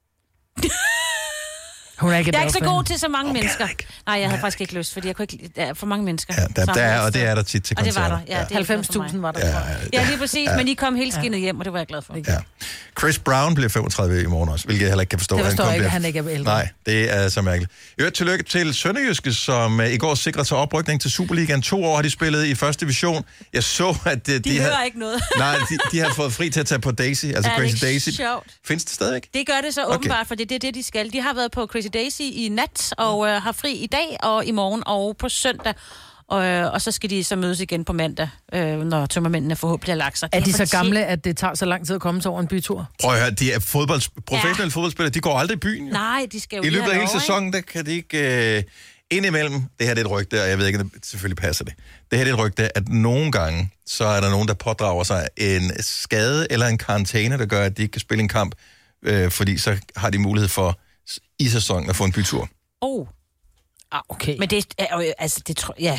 Hun er ikke jeg er ikke så god til så mange mennesker. Nej, jeg havde faktisk ikke lyst, fordi jeg kunne ikke... Der er for mange mennesker. Ja, der er, og det er der tit til koncerter. Og det var der, ja. 90.000 var der. Ja, lige præcis, men I kom helt skinnet hjem, og det var jeg glad for. Ja. Chris Brown bliver 35 i morgen også, hvilket jeg heller ikke kan forstå. Det forstår jeg ikke, han ikke er ældre. Nej, det er så mærkeligt. Tillykke til Sønderjyske, som i går sikrede sig oprykning til Superligaen. 2 år har de spillet i første division. Jeg så, at de hører ikke noget. Nej, de har fået fri til at tage på Daisy, altså Crazy Daisy. Sjovt. Findes det stadigvæk? Det gør det så åbenbart, for det er det, de skal. De har været på Crazy Daisy i nat, og har fri i dag og i morgen og på søndag. Og så skal de så mødes igen på mandag, når tømmermændene forhåbentlig har lagt sig. Er de så gamle, at det tager så lang tid at komme sig over en bytur? Prøv at høre, de er professionelle fodboldspillere, de går aldrig i byen. Jo. Nej, de skal jo i løbet af hele sæsonen, der kan de ikke... indimellem, det her er et rygte, og jeg ved ikke, om det selvfølgelig passer det. Det her er et rygte, at nogle gange, så er der nogen, der pådrager sig en skade eller en karantæne, der gør, at de ikke kan spille en kamp, fordi så har de mulighed for i sæsonen at få en bytur. Okay. Men det er altså, det tror jeg...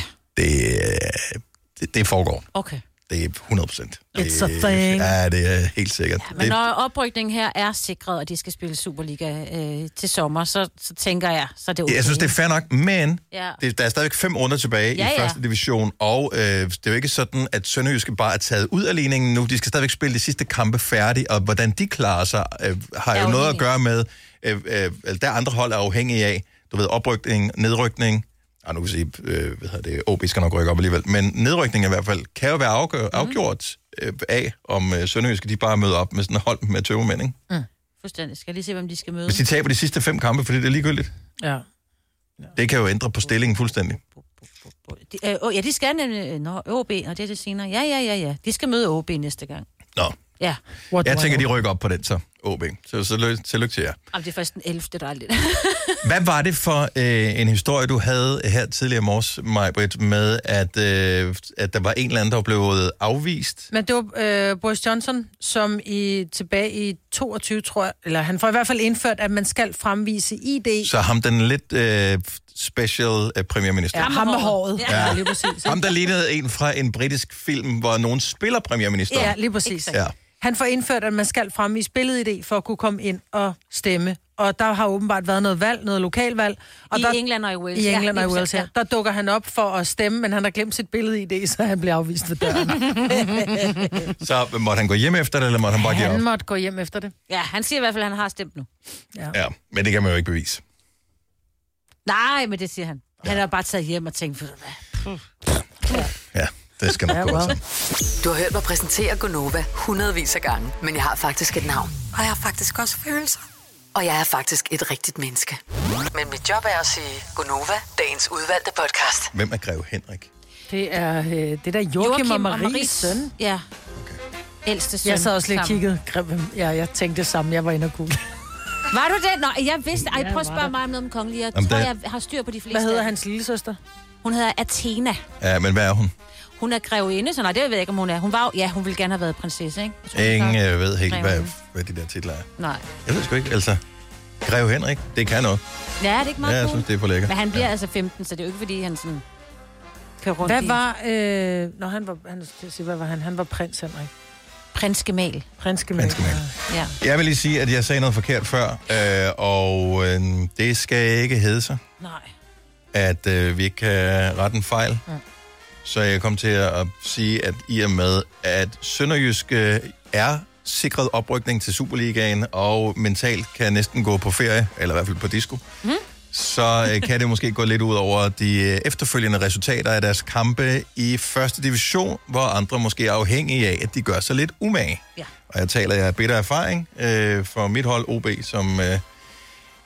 Det foregår. Okay. Det er 100%. It's a thing. Ja, det er helt sikkert. Ja, men når oprykningen her er sikret, og de skal spille Superliga til sommer, så tænker jeg, så er det okay. Jeg synes, det er fair nok, men der er stadigvæk 5 runder tilbage i første division, og det er jo ikke sådan, at Sønderjyske bare er taget ud af ligningen nu. De skal stadigvæk spille de sidste kampe færdige, og hvordan de klarer sig, har jo noget at gøre med, der andre hold er afhængige af. Du ved, oprykning, nedrykning. Nu kan sige, OB skal nok rykke op alligevel. Men nedrykning i hvert fald kan jo være afgjort af, om Sønderjyske de bare møder op med sådan et hold med tømmermænd, ikke? Fuldstændig. Skal jeg lige se, hvem de skal møde? Hvis de taber de sidste 5 kampe, fordi det er ligegyldigt. Ja. Det kan jo ændre på stillingen fuldstændig. Ja, de skal nemlig... OB, og det er det senere. Ja. De skal møde OB næste gang. Nå. Ja. Jeg tænker, de rykker op på den, så OB. Så tillykke til jer. Det er først den 11. der er lidt. Hvad var det for en historie, du havde her tidligere i morges, Maj-Brit, med, at der var en eller anden, der blev afvist? Men det var Boris Johnson, som tilbage i 22, tror jeg, eller han får i hvert fald indført, at man skal fremvise ID. Så ham den lidt special premierminister. Ja, ham med håret. Ja. Lige præcis. Ham, der lignede en fra en britisk film, hvor nogen spiller premierminister. Ja, lige præcis. Ja. Han får indført, at man skal fremvise billed-ID for at kunne komme ind og stemme. Og der har åbenbart været noget lokalvalg. Og England og i Wales. I England og i Wales, ja. Der dukker han op for at stemme, men han har glemt sit billed-ID, så han bliver afvist ved døren. Så måtte han gå hjem efter det, eller måtte han bare give op? Han måtte gå hjem efter det. Ja, han siger i hvert fald, at han har stemt nu. Ja, men det kan man jo ikke bevise. Nej, men det siger han. Han har bare taget hjem og tænkt, hvad? Ja. Det skal nok gå så. Du har hørt mig præsentere Gonova hundredvis af gange, men jeg har faktisk et navn. Og jeg har faktisk også følelser. Og jeg er faktisk et rigtigt menneske. Men mit job er at sige Gonova, dagens udvalgte podcast. Hvem er Grev Henrik? Det er det der Joachim og Maries søn. Ja. Okay. Ældste søn. Jeg sad også lidt og kiggede. Ja, jeg tænkte det samme. Jeg var inde og google. Var du det? Nå, jeg vidste. Prøv at spørge mig om noget om kongelige. Jeg tror, jeg har styr på de fleste. Hvad hedder hans lille søster? Hun hedder Athena. Ja, men hvad er hun? Hun er grevinde, så nej, det ved jeg ikke, om hun er. Hun var hun ville gerne have været prinsesse, ikke? Ingen ved helt, hvad de der titler er. Nej. Jeg ved sgu ikke, altså. Grev Henrik, det kan noget. Ja, det er ikke meget cool. Jeg synes, det er for lækkert. Men han bliver altså 15, så det er jo ikke, fordi han sådan kører rundt. Hvad var han? Han var prins Henrik. Prins Gemal. Prins Gemal. Ja. Jeg vil lige sige, at jeg sagde noget forkert før, og det skal ikke hedde sig. Nej. At vi ikke kan rette en fejl. Ja. Så jeg kom til at sige, at i og med, at Sønderjyske er sikret oprykning til Superligaen, og mentalt kan næsten gå på ferie, eller i hvert fald på disco, så kan det måske gå lidt ud over de efterfølgende resultater af deres kampe i første division, hvor andre måske er afhængige af, at de gør sig lidt umage. Ja. Og jeg taler af bitter erfaring for mit hold OB, som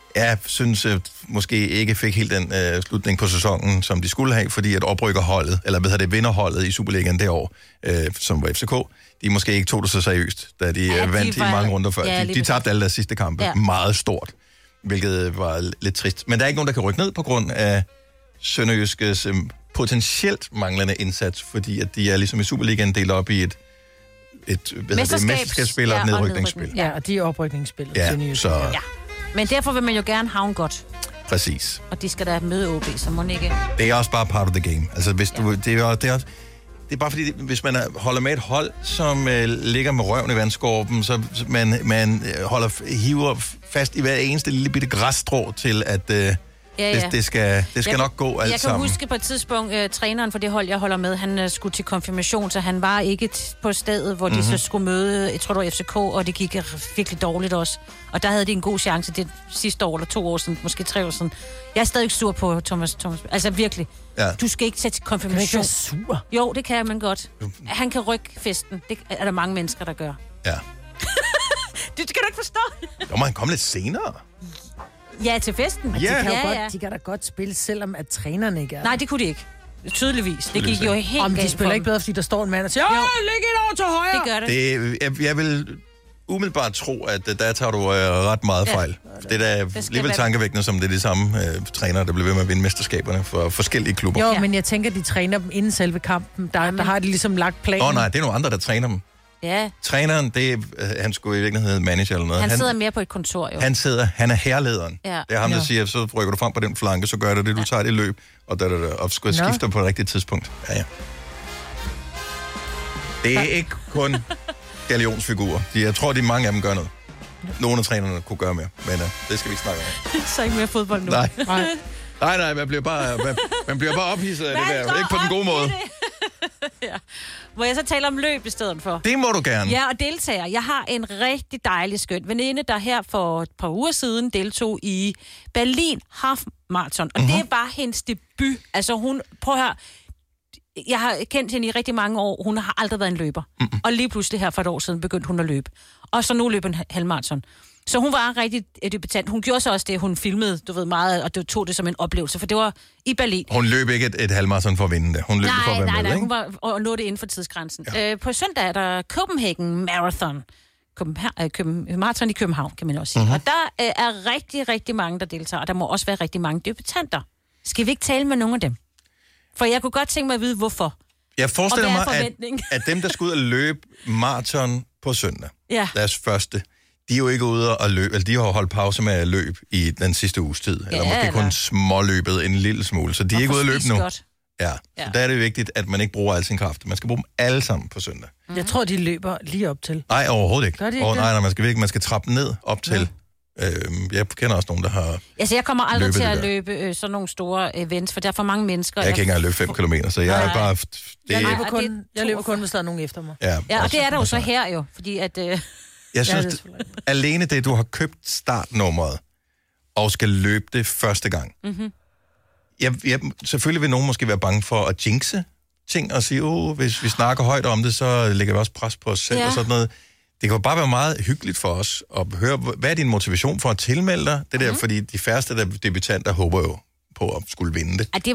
jeg synes måske ikke fik helt den slutning på sæsonen, som de skulle have, fordi at oprykkerholdet, eller vinderholdet i Superligaen det år, som var FCK, de måske ikke tog det så seriøst, da de vandt i mange runder før. Ja, de tabte alle deres sidste kampe meget stort, hvilket var lidt trist. Men der er ikke nogen, der kan rykke ned på grund af Sønderjyskes potentielt manglende indsats, fordi at de er ligesom i Superligaen delt op i et mesterskabsspil og et nedrykningsspil. Ja, og de er oprykningsspil. Ja, så... Ja. Men derfor vil man jo gerne havne godt. Præcis. Og de skal da møde OB, så må ikke... Det er også bare part of the game. Altså, hvis du, det er bare fordi, hvis man holder med et hold, som ligger med røven i vandskorpen, så man hiver fast i hver eneste lille bitte græsstrå til, at det skal nok gå alt sammen. Jeg kan huske på et tidspunkt, træneren for det hold, jeg holder med, han skulle til konfirmation, så han var ikke på stedet, hvor de så skulle møde, jeg tror det var FCK, og det gik virkelig dårligt også. Og der havde de en god chance, det sidste år, eller 2 år siden, måske 3 år siden. Jeg er stadig sur på Thomas. Altså virkelig. Ja. Du skal ikke sætte til konfirmation. Kan ikke være sur? Jo, det kan man godt. Han kan rykke festen. Det er der mange mennesker, der gør. Ja. Det kan du ikke forstå. Jo, man komme lidt senere. Ja, til festen. De kan da godt spille, selvom at trænerne ikke er. Nej, det kunne de ikke. Tydeligvis. Det gik jo helt galt. De spiller ikke bedre, fordi der står en mand og siger, læg et over til højre. Det gør det. Jeg vil umiddelbart tro, at der tager du ret meget fejl. Det er da alligevel tankevækkende, som det er de samme trænere, der bliver ved med at vinde mesterskaberne for forskellige klubber. Jo, men jeg tænker, de træner dem inden selve kampen. Der har de ligesom lagt planen. Nej, det er nogle andre, der træner dem. Ja. Træneren, han skulle i virkeligheden manager eller noget. Han sidder mere på et kontor, jo. Han er herrelederen. Ja. Det er ham, der siger, så rykker du frem på den flanke, så gør det, du tager det løb, og skifter på et rigtigt tidspunkt. Ja. Det er ikke kun galionsfigurer. Jeg tror, de mange af dem gør noget. Nogle af trænerne kunne gøre mere, men det skal vi ikke snakke om. Så ikke mere fodbold nu. Nej, man bliver bare ophidset af det der. Ikke på den gode måde. Ja. Må jeg så tale om løb i stedet for? Det må du gerne. Ja, og deltager. Jeg har en rigtig dejlig skøn veninde, der her for et par uger siden deltog i Berlin Half Marathon. Og det var hendes debut. Altså hun, prøv at høre, jeg har kendt hende i rigtig mange år. Hun har aldrig været en løber. Og lige pludselig her for et år siden begyndte hun at løbe. Og så nu løb en halvmarathon. Så hun var rigtig debutant. Hun gjorde så også det, hun filmede, du ved, meget, og tog det som en oplevelse, for det var i Berlin. Hun løb ikke et halvmarathon for at vinde det. Hun løb for at være med, ikke? Hun var og nåede det inden for tidsgrænsen. Ja. På søndag er der Copenhagen Marathon. Marathon i København, kan man også sige. Og der er rigtig, rigtig mange, der deltager, og der må også være rigtig mange debutanter. Skal vi ikke tale med nogen af dem? For jeg kunne godt tænke mig at vide, hvorfor. Jeg forestiller mig, at dem, der skal ud og løbe marathon på søndag, deres første, de er jo ikke ude og løbe, eller de har holdt pause med at løbe i den sidste uges tid, eller måske kun småløbet en lille smule, så de er ikke ude at løbe nu. Godt. Ja, så der er det vigtigt, at man ikke bruger al sin kraft. Man skal bruge dem alle sammen på søndag. Jeg tror, de løber lige op til. Nej, overhovedet ikke. Nej, man skal trappe ned op til. Jeg kender også nogen, der har altså, jeg kommer aldrig til at løbe sådan nogle store events, for der er for mange mennesker. Jeg kan ikke engang løbe 5 kilometer, så jeg er bare... Jeg løber kun, hvis der er nogen efter mig. Ja, og det er der jo så her jo, fordi at... Jeg synes, alene det, du har købt startnummeret, og skal løbe det første gang. Selvfølgelig vil nogen måske være bange for at jinxe ting, og sige, hvis vi snakker højt om det, så lægger vi også pres på os selv og sådan noget. Det kan jo bare være meget hyggeligt for os at høre, hvad er din motivation for at tilmelde dig det der, fordi de færreste der debutanter håber jo på at skulle vinde det. Det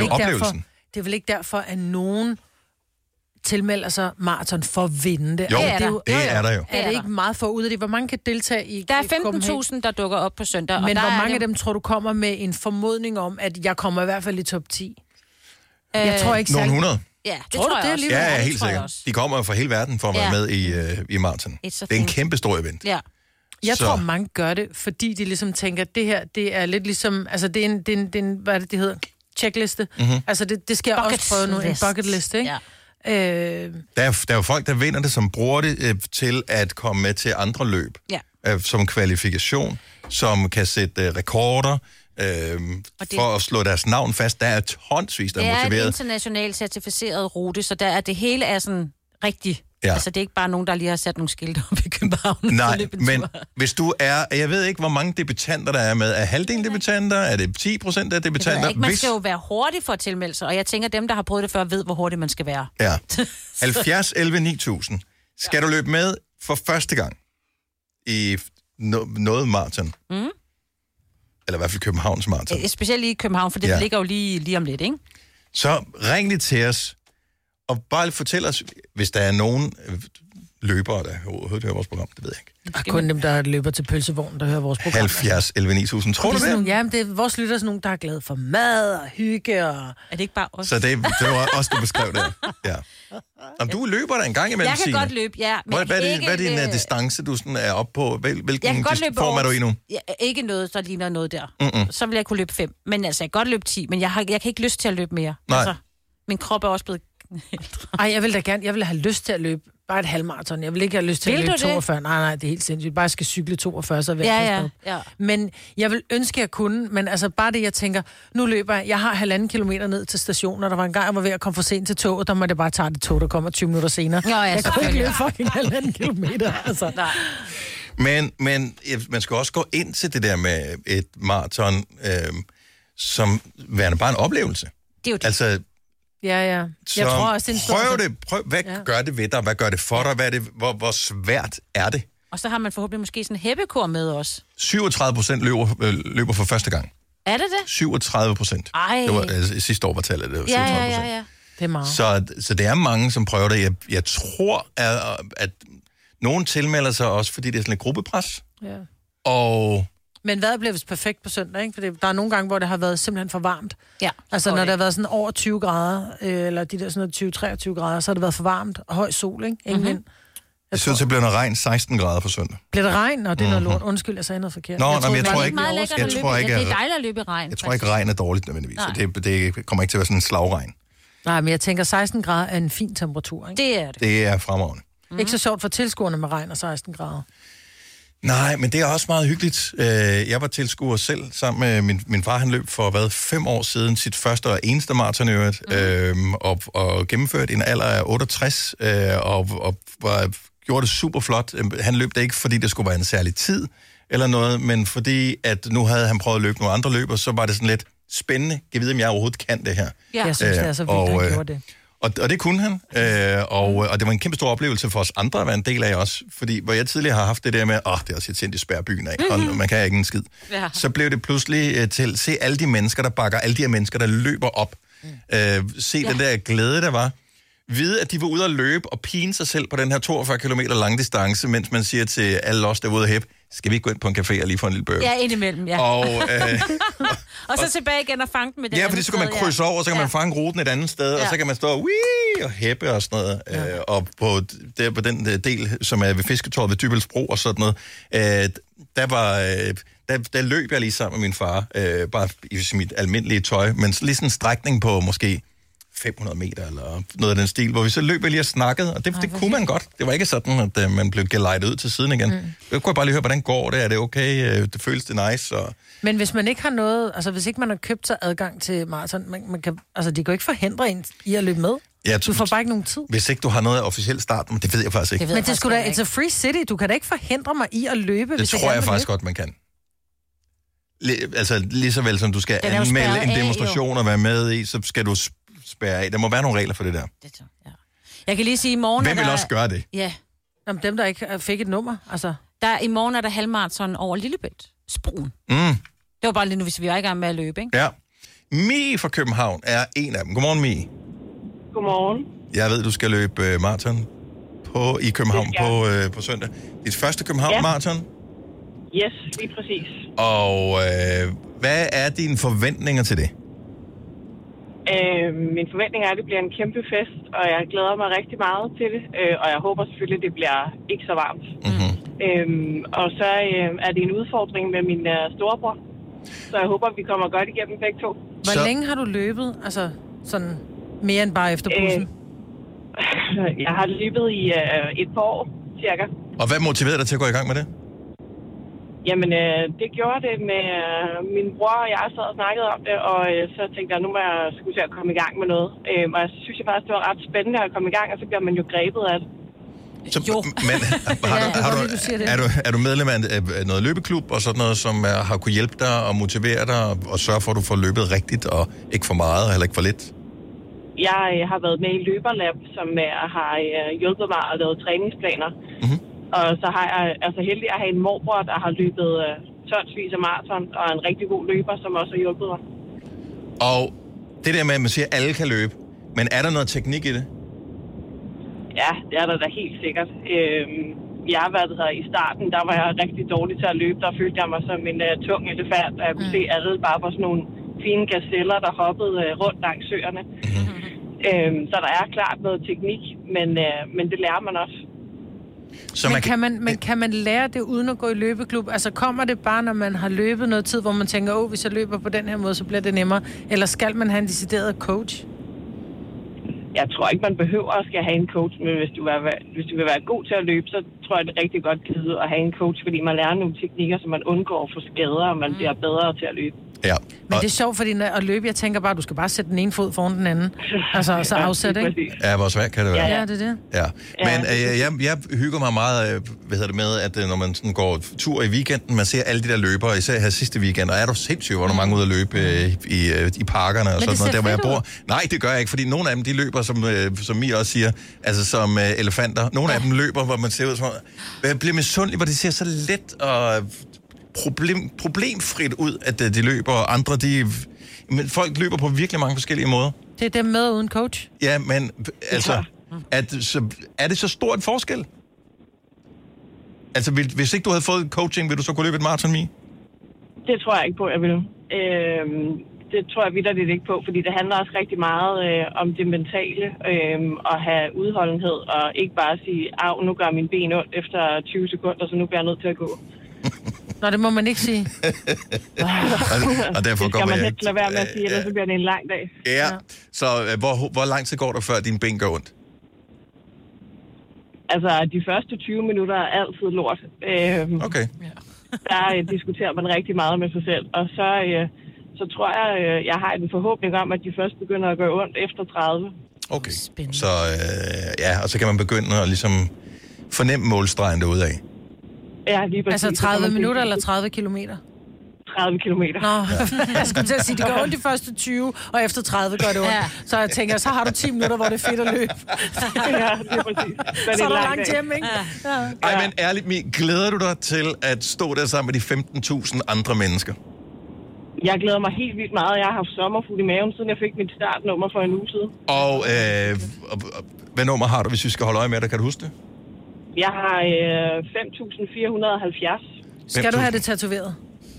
er vel ikke derfor, at nogen tilmelder sig maraton for at vinde det. Jo, det er der jo. Er det ikke meget for ud af det? Hvor mange kan deltage i? Der er 15.000, der dukker op på søndag. Men hvor mange af dem tror du kommer med en formodning om, at jeg kommer i hvert fald i top 10? Jeg tror ikke nogle 100. Ja, det tror jeg også. Ja, helt sikkert. De kommer fra hele verden for at være med i maraton. Det er en kæmpe stor event. Ja. Jeg tror, mange gør det, fordi de ligesom tænker, at det her, det er lidt ligesom, altså det er en hvad er det hedder? Checkliste. Altså det skal jeg også prøve nu, en bucket list, ikke? Ja. Der er jo folk, der vinder det, som bruger det til at komme med til andre løb. Som kvalifikation, som kan sætte rekorder, for at slå deres navn fast. Der er tonsvis, der er motiveret. Det er en internationalt certificeret rute, så der er det hele er sådan rigtigt. Ja. Altså, det er ikke bare nogen, der lige har sat nogle skilte op i København. Nej, men hvis du er... Jeg ved ikke, hvor mange debutanter der er med. Er halvdelen debutanter? Er det 10% af debutanter? Ikke. Man skal jo være hurtig for at tilmelde sig, og jeg tænker, at dem, der har prøvet det før, ved, hvor hurtigt man skal være. Ja. 70, 11, 9000. Skal du løbe med for første gang i noget maraton? Eller i hvert fald Københavns Marathon. Specielt i København, for det ligger jo lige om lidt, ikke? Så ring lige til os, og bare fortæl os, hvis der er nogen løbere, der hører vores program, det ved jeg ikke. Og kun dem, der løber til pølsevognen, der hører vores program. 70 11 9000. Tror du det? Jamen, det er vores lytter sådan nogen, der er glade for mad og hygge. Og... Er det ikke bare os? Så det var også, du beskrev det. Ja. Om du løber der en gang imellem, Jeg kan godt løbe, ja. Men hvad er din distance, du sådan er oppe på? Hvilken form er du i nu? Ikke noget, der ligner noget der. Så vil jeg kunne løbe 5. Men altså, jeg kan godt løbe 10, men jeg kan ikke lyst til at løbe mere. Nej. Altså, min krop er også blevet ældre. Ej, jeg vil da gerne, jeg vil have lyst til at løbe bare et halvmaraton. Jeg vil ikke have lyst til at løbe 42. Nej, det er helt sindssygt. Bare skal cykle 42, så vil jeg ja. Men jeg vil ønske, at jeg kunne, men altså bare det, jeg tænker, nu løber jeg har 1,5 kilometer ned til stationen, og der var en gang, jeg var ved at komme for sent til toget, der må det bare tage det tog, der kommer 20 minutter senere. Jeg kunne ikke løbe fucking 1,5 kilometer, altså. Nej. Men man skal også gå ind til det der med et maraton, som værende bare en oplevelse. Det er jo det. Altså, ja. Jeg tror også, det er en prøv. Hvad gør det ved dig? Hvad gør det for dig? Hvor svært er det? Og så har man forhåbentlig måske sådan en heppekor med os. 37% løber for første gang. Er det det? 37%. Det var, sidste år var tallet, det var 37%. Ja. Det er meget. Så det er mange, som prøver det. Jeg tror, at nogen tilmelder sig også, fordi det er sådan et gruppepres. Ja. Og... Men vejret bliver vist perfekt på søndag, ikke? For der er nogle gange, hvor det har været simpelthen for varmt. Ja. Altså, når det har været sådan over 20 grader, eller de der sådan 20-23 grader, så har det været for varmt og høj sol, ikke? Ingen vind. Jeg synes, det bliver noget regn 16 grader på søndag. Bliver det regn? Og det er noget lort. Undskyld, jeg sagde noget forkert. Jeg tror ikke, det er dejligt at løbe i regn. Jeg tror ikke, regn er dårligt nødvendigvis. Det kommer ikke til at være sådan en slagregn. Nej, men jeg tænker, 16 grader er en fin temperatur, ikke? Det er det. Det er fremragende. Ikke så sjovt for tilskuerne med regn og 16 grader. Nej, men det er også meget hyggeligt. Jeg var tilskuer selv sammen med min far. Han løb for 5 år siden sit første og eneste maraton og gennemførte en alder af 68 og gjorde det super flot. Han løb det ikke, fordi det skulle være en særlig tid eller noget, men fordi at nu havde han prøvet at løbe nogle andre løb, og så var det sådan lidt spændende. Jeg ved, om jeg overhovedet kan det her. Ja. Jeg synes, det er så vildt, han gjorde det. Og det kunne han, og det var en kæmpe stor oplevelse for os andre at være en del af også, fordi hvor jeg tidligere har haft det der med, det er også et sindssygt spærre byen af, og man kan ikke en skid. Ja. Så blev det pludselig til at se alle de mennesker, der bakker, alle de her mennesker, der løber op. Se den der glæde, der var. Vide, at de var ude at løbe og pine sig selv på den her 42 km lange distance, mens man siger til alle os, der er ude at hæppe, skal vi ikke gå ind på en café og lige få en lille burger? Ja, indimellem, ja. Og så tilbage igen og fange dem med den. Ja, fordi så kan man krydse over, og så kan man fange ruten et andet sted, og så kan man stå og hæppe og sådan noget. Og på den del, som er ved Fisketorvet ved Dybbølsbro og sådan noget, der løb jeg lige sammen med min far, bare i mit almindelige tøj, men lige sådan en strækning på måske 500 meter eller noget af den stil, hvor vi så løb lige og snakkede, og det kunne man godt. Det var ikke sådan, at man blev gelejtet ud til siden igen. Jeg kunne bare lige høre, hvordan går det? Er det okay? Det føles det nice? Og... Men hvis man ikke har noget, altså hvis ikke man har købt sig adgang til maraton, man kan, altså de kan jo ikke forhindre en i at løbe med. Ja, du får bare ikke nogen tid. Hvis ikke du har noget officielt start, men det ved jeg faktisk ikke. Men det skulle da, it's a free city. Du kan da ikke forhindre mig i at løbe, det tror jeg faktisk godt, man kan. Altså lige så vel som du skal anmelde en demonstration og være med i, så skal du spærre af. Der må være nogle regler for det der. Jeg kan lige sige, i morgen hvem vil også gøre det? Ja. Jamen, dem, der ikke fik et nummer, altså. I morgen er der halvmarathon over Lillebælt. Sprun. Det var bare lige nu, hvis vi er i gang med at løbe, ikke? Ja. Mie fra København er en af dem. Godmorgen, Mie. Godmorgen. Jeg ved, du skal løbe maraton i København på søndag. Dit første København-maraton? Yes, lige præcis. Og hvad er dine forventninger til det? Min forventning er, at det bliver en kæmpe fest, og jeg glæder mig rigtig meget til det. Og jeg håber selvfølgelig, at det bliver ikke så varmt. Og så er det en udfordring med min storebror. Så jeg håber, at vi kommer godt igennem begge to. Hvor længe har du løbet? Altså sådan mere end bare efter bussen? Jeg har løbet i et par år, cirka. Og hvad motiverede dig til at gå i gang med det? Jamen, det gjorde det med min bror og jeg sad og snakkede om det, og så tænkte jeg, nu må jeg skulle til at komme i gang med noget. Og jeg synes faktisk, det var ret spændende at komme i gang, og så bliver man jo grebet af det. Men er du medlem af noget løbeklub og sådan noget, som har kunne hjælpe dig og motivere dig og sørge for, at du får løbet rigtigt og ikke for meget og heller ikke for lidt? Jeg har været med i Løberlab, som har hjulpet mig at lave træningsplaner. Og så har jeg heldig at have en morbror, der har løbet tonsvis af maraton, og en rigtig god løber, som også har hjulpet mig. Og det der med, at man siger, at alle kan løbe, men er der noget teknik i det? Ja, det er der da helt sikkert. Jeg har været her i starten, der var jeg rigtig dårlig til at løbe. Der følte jeg mig som en tung elefant, og jeg kunne se alle bare på sådan nogle fine gazeller, der hoppede rundt langs søerne. Så der er klart noget teknik, men det lærer man også. Så kan man lære det uden at gå i løbeklub? Altså kommer det bare, når man har løbet noget tid, hvor man tænker, hvis jeg løber på den her måde, så bliver det nemmere? Eller skal man have en decideret coach? Jeg tror ikke, man behøver at have en coach, men hvis du vil være god til at løbe, så tror jeg, det er rigtig godt givet at have en coach, fordi man lærer nogle teknikker, så man undgår at få skader, og man bliver bedre til at løbe. Ja. Men det er sjovt, fordi at løbe, jeg tænker bare, du skal bare sætte den ene fod foran den anden. Altså, så afsæt, ikke? Ja, hvor svært kan det være? Ja, det er det. Ja. Men jeg hygger mig meget med, at når man sådan går tur i weekenden, man ser alle de der løbere, især her sidste weekend, og er du sindssygt, hvor der mange ude at løbe i parkerne og sådan noget, der hvor jeg bor. Nej, det gør jeg ikke, fordi nogle af dem, de løber, som Mia også siger, altså som elefanter. Nogle af dem løber, hvor man ser ud som... Jeg bliver misundelig, hvor de ser så let og problemfrit ud, at de løber, og andre, men folk løber på virkelig mange forskellige måder. Det er dem med uden coach? Ja, men altså, er det så stor en forskel? Altså, hvis ikke du havde fået coaching, vil du så kunne løbe et maraton, Mie? Det tror jeg ikke på, jeg vil. Det tror jeg vitterligt ikke på, fordi det handler også rigtig meget om det mentale, at have udholdenhed, og ikke bare sige, nu gør min ben ondt efter 20 sekunder, så nu bliver jeg nødt til at gå. Nå, det må man ikke sige. og derfor det skal man helt lade være med at sige, ellers så bliver det en lang dag. Ja, så hvor lang tid går der, før dine ben gør ondt? Altså, de første 20 minutter er altid lort. Okay. Der diskuterer man rigtig meget med sig selv, og så tror jeg har en forhåbning om, at de først begynder at gøre ondt efter 30. Okay, så og så kan man begynde at ligesom fornemme målstregen derudad. Ja, lige præcis. Altså 30 minutter eller 30 kilometer? 30 kilometer. Nå, jeg skulle til at sige, det gør ondt de første 20, og efter 30 gør det ondt. Ja. Så jeg tænker, så har du 10 minutter, hvor det er fedt at løbe. Ja, det er præcis. Så er der langt hjem, ikke? Ja. Ej, men ærligt, Mie, glæder du dig til at stå der sammen med de 15.000 andre mennesker? Jeg glæder mig helt vildt meget. Jeg har haft sommerfugl i maven, siden jeg fik mit startnummer for en uge siden. Og hvad nummer har du, hvis vi skal holde øje med dig? Kan du huske det? Jeg har 5.470. Skal du have det tatoveret?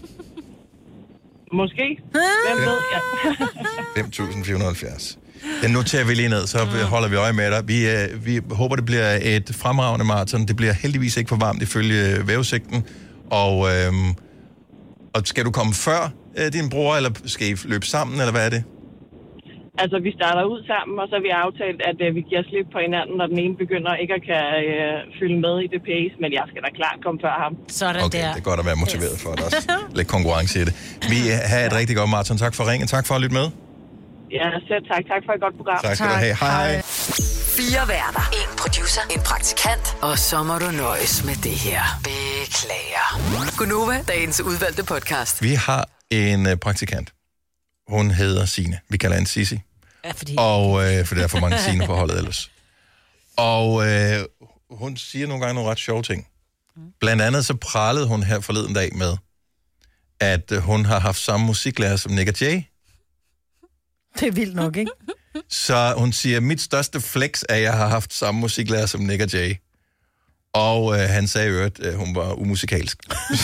Måske. Hvem ved jeg? 5.470. Den noterer vi lige ned, så holder vi øje med dig. Vi håber, det bliver et fremragende maraton. Det bliver heldigvis ikke for varmt ifølge vejrudsigten. Og skal du komme før din bror, eller skal I løbe sammen, eller hvad er det? Altså, vi starter ud sammen, og så har vi aftalt, at vi giver slip på hinanden, når den ene begynder ikke at kan følge med i det pace, men jeg skal da klart komme før ham. Sådan okay, der. Det er godt at være motiveret for det også. Lidt konkurrence i det. Vi har et rigtig godt maraton. Tak for ringen. Tak for at lytte med. Ja, selv tak. Tak for et godt program. Tak skal du have. Hej. 4 værter. 1 producer. 1 praktikant. Og så må du nøjes med det her. Beklager. Gunova, dagens udvalgte podcast. Vi har en praktikant. Hun hedder Signe. Vi kalder hende Sissi. Ja, fordi... Og for der er for mange Signe på holdet ellers. Og hun siger nogle gange nogle ret sjove ting. Blandt andet så pralede hun her forleden dag med, at hun har haft samme musiklærer som Nick og Jay. Det er vildt nok, ikke? Så hun siger, mit største flex er, at jeg har haft samme musiklærer som Nick og Jay. Og han sagde jo, at hun var umusikalsk.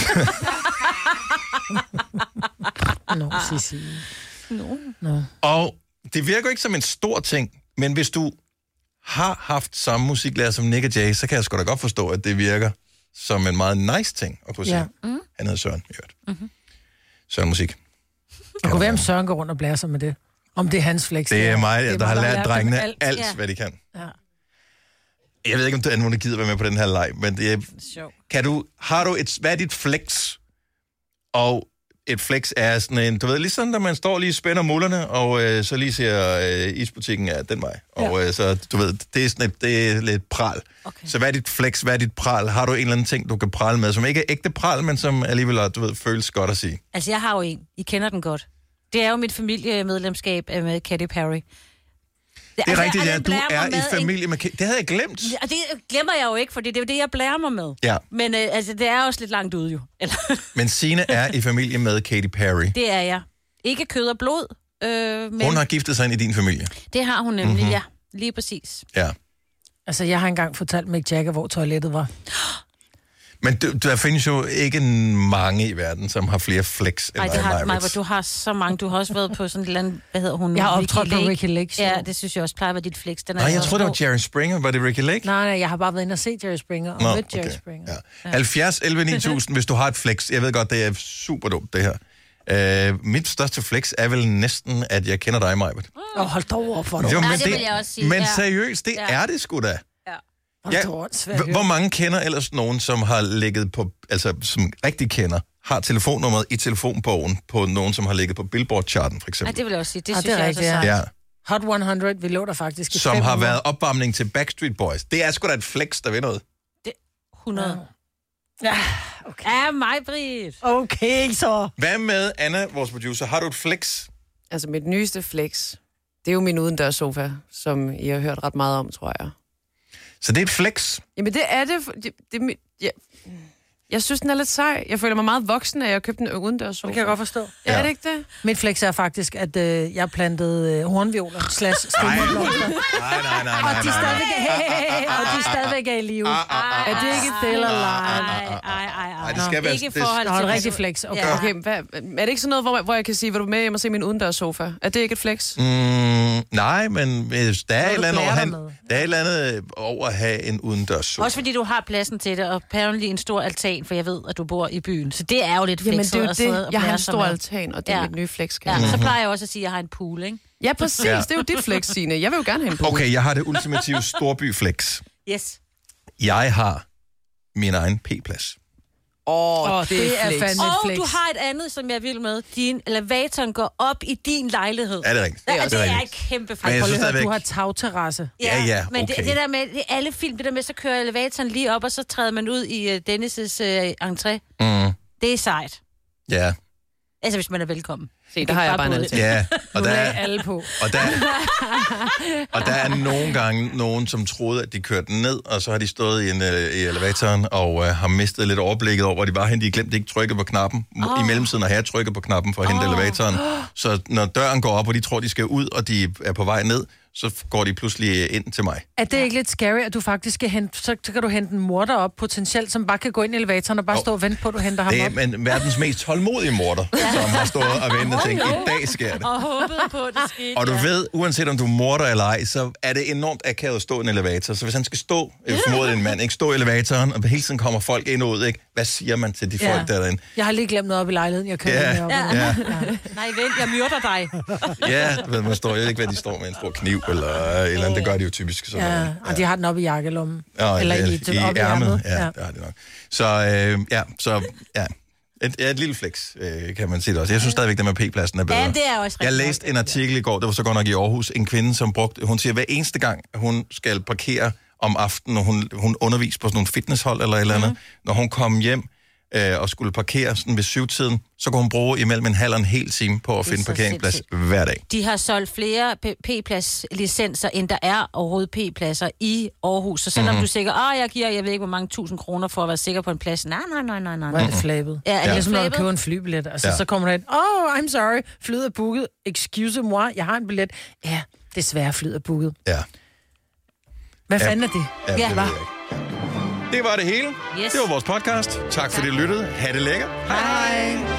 Nå, Sissi. Nå. Og det virker ikke som en stor ting, men hvis du har haft samme musiklærer som Nick og Jay, så kan jeg sgu da godt forstå, at det virker som en meget nice ting at kunne sige. Han hedder Søren, i øvrigt. Søren Musik. Det kunne være, om Søren går rundt og blærer sig med det. Om det er hans flex. Det er mig, der har lært drengene alt, hvad de kan. Ja. Jeg ved ikke, om der er nogen, der gider være med på den her leg, men det er... Hvad er dit flex? Og et flex er sådan en, du ved, ligesom når man står lige og spænder mullerne, og så lige ser isbutikken er den vej. Og så, du ved, det er sådan det er lidt pral. Okay. Så hvad er dit flex, hvad er dit pral? Har du en eller anden ting, du kan prale med, som ikke er ægte pral, men som alligevel, du ved, føles godt at sige? Altså, jeg har jo en. I kender den godt. Det er jo mit familiemedlemskab med Katy Perry. Det er rigtigt, ja. Du er i familie med Katy. Det havde jeg glemt. Ja, det glemmer jeg jo ikke, for det er jo det, jeg blærer mig med. Ja. Men det er også lidt langt ude jo. Men Signe er i familie med Katy Perry. Det er jeg. Ikke kød og blod. Men hun har giftet sig ind i din familie. Det har hun nemlig, ja. Lige præcis. Ja. Altså, jeg har engang fortalt Mick Jagger, hvor toilettet var. Men der findes jo ikke mange i verden, som har flere flex end mig. Du har så mange. Du har også været på sådan et eller andet, hvad hedder hun? Jeg har optrådt på Ricky Lake. Ja, det synes jeg også plejer at være dit flex. Nej, jeg tror det var Jerry Springer. Var det Ricky Lake? Nej, jeg har bare været inde og set Jerry Springer og mødt Jerry Springer. Ja. 70 11 9000, hvis du har et flex. Jeg ved godt, det er super dumt, det her. Mit største flex er vel næsten, at jeg kender dig, Majbert. Hold da over for dig. Ja, det vil jeg også sige. Men seriøst, det er det sgu da. Hvor mange kender ellers nogen, som har ligget på, altså som rigtig kender, har telefonnummeret i telefonbogen på nogen, som har ligget på Billboard-charten, for eksempel? Ja, det vil jeg også sige. Det synes jeg rigtigt, også. Ja. Hot 100, vi lå der faktisk i som har været opvarmning til Backstreet Boys. Det er sgu da et flex, der ved noget. Det 100. Ja, okay. Ja, mig, Britt. Okay, så. Hvad med Anna, vores producer? Har du et flex? Altså, mit nyeste flex, det er jo min udendørs sofa, som I har hørt ret meget om, tror jeg. Så det er et flex? Jamen, det er det. Jeg synes, den er lidt sej. Jeg føler mig meget voksen, at jeg har købt en udendørs sofa. Det kan jeg godt forstå. Ja. Er det ikke det? Mit flex er faktisk, at jeg plantede hornvioler / stummerblomster. Nej. Og de stadigvæk er i live. Er det ikke still alive? Nej, det skal være... Ikke forhold til... et rigtig flex. Okay. Okay, er det ikke sådan noget, hvor jeg kan sige, vil du med hjem og se min udendørs sofa? Er det ikke et flex? Nej, men hvis der er et eller andet over at have en udendørs sofa. Også fordi du har pladsen til det, og apparently en stor altan, for jeg ved, at du bor i byen. Så det er jo lidt flexet. Jamen, det er jo det. Jeg har en stor altan, og det er mit nye flex. Så plejer jeg også at sige, at jeg har en pool, ikke? Ja, præcis. Det er jo dit flex, Signe. Jeg vil jo gerne have en pool. Okay, jeg har det ultimative storby-flex. Yes. Jeg har min egen P-plads. Det er fandme et flex. Og du har et andet, som jeg vil med. Din elevatoren går op i din lejlighed. Er det rigtigt? Det er et kæmpe flex. Du har tagterrasse. Ja, okay. Men det der med, det er alle film, det der med, så kører elevatoren lige op, og så træder man ud i Dennis' entré. Det er sejt. Ja. Altså, hvis man er velkommen. Se, der har jeg bare en altan. Ja, og der er alle på. Og der er nogle gange nogen, som troede, at de kørte den ned, og så har de stået i elevatoren og har mistet lidt overblikket over, hvor de var hen. De glemte ikke trykke på knappen. I mellemtiden har jeg trykket på knappen for at hente elevatoren. Så når døren går op, og de tror, de skal ud, og de er på vej ned, så går de pludselig ind til mig. Er det ikke lidt scary, at du faktisk skal hente, så kan du hente en morder op potentielt, som bare kan gå ind i elevatoren og bare stå og vente på, at du henter ham op? Det er verdens mest tålmodige morder, som har stået og ventet og tænkt, i dag sker det. Og håbet på, det skete. Og du ved, uanset om du er morder eller ej, så er det enormt akavet at stå i en elevator. Så hvis han skal stå, formodet en mand, ikke stå i elevatoren, og hele tiden kommer folk ind og ud, ikke? Hvad siger man til de folk derinde? Jeg har lige glemt noget op i lejligheden, jeg kører op. Nej, vent, jeg myrder dig. Ja, man står ikke, hvad de står med, en stor kniv eller et eller andet. Det gør de jo typisk sådan noget. Og de har den op i jakkelommen. Eller i ærmet. Ja, det har de nok. Så et lille flex, kan man sige det også. Jeg synes stadigvæk, at med P-pladsen er bedre. Ja, det er også jeg læste en artikel i går, det var så godt nok i Aarhus, en kvinde, som hun siger, hver eneste gang, hun skal parkere om aftenen, og hun underviser på sådan nogle fitnesshold eller et eller andet, når hun kom hjem og skulle parkere sådan ved 7-tiden, så kunne hun bruge imellem en halv og en hel time på at finde parkeringsplads hver dag. De har solgt flere P-plads-licenser, end der er overhovedet P-pladser i Aarhus. Så selvom du sikker, jeg giver, jeg ved ikke, hvor mange 1000 kroner for at være sikker på en plads. Nej. Hvor er det flabet? Ja, er det som når du køber en flybillet. Altså, så kommer der ind, I'm sorry, flyet er booket. Excuse moi, jeg har en billet. Ja, desværre flyet er booket. Ja. Hvad fanden er det? Ja, det var. Det var det hele. Yes. Det var vores podcast. Tak fordi I lyttede. Ha' det lækkert. Hej.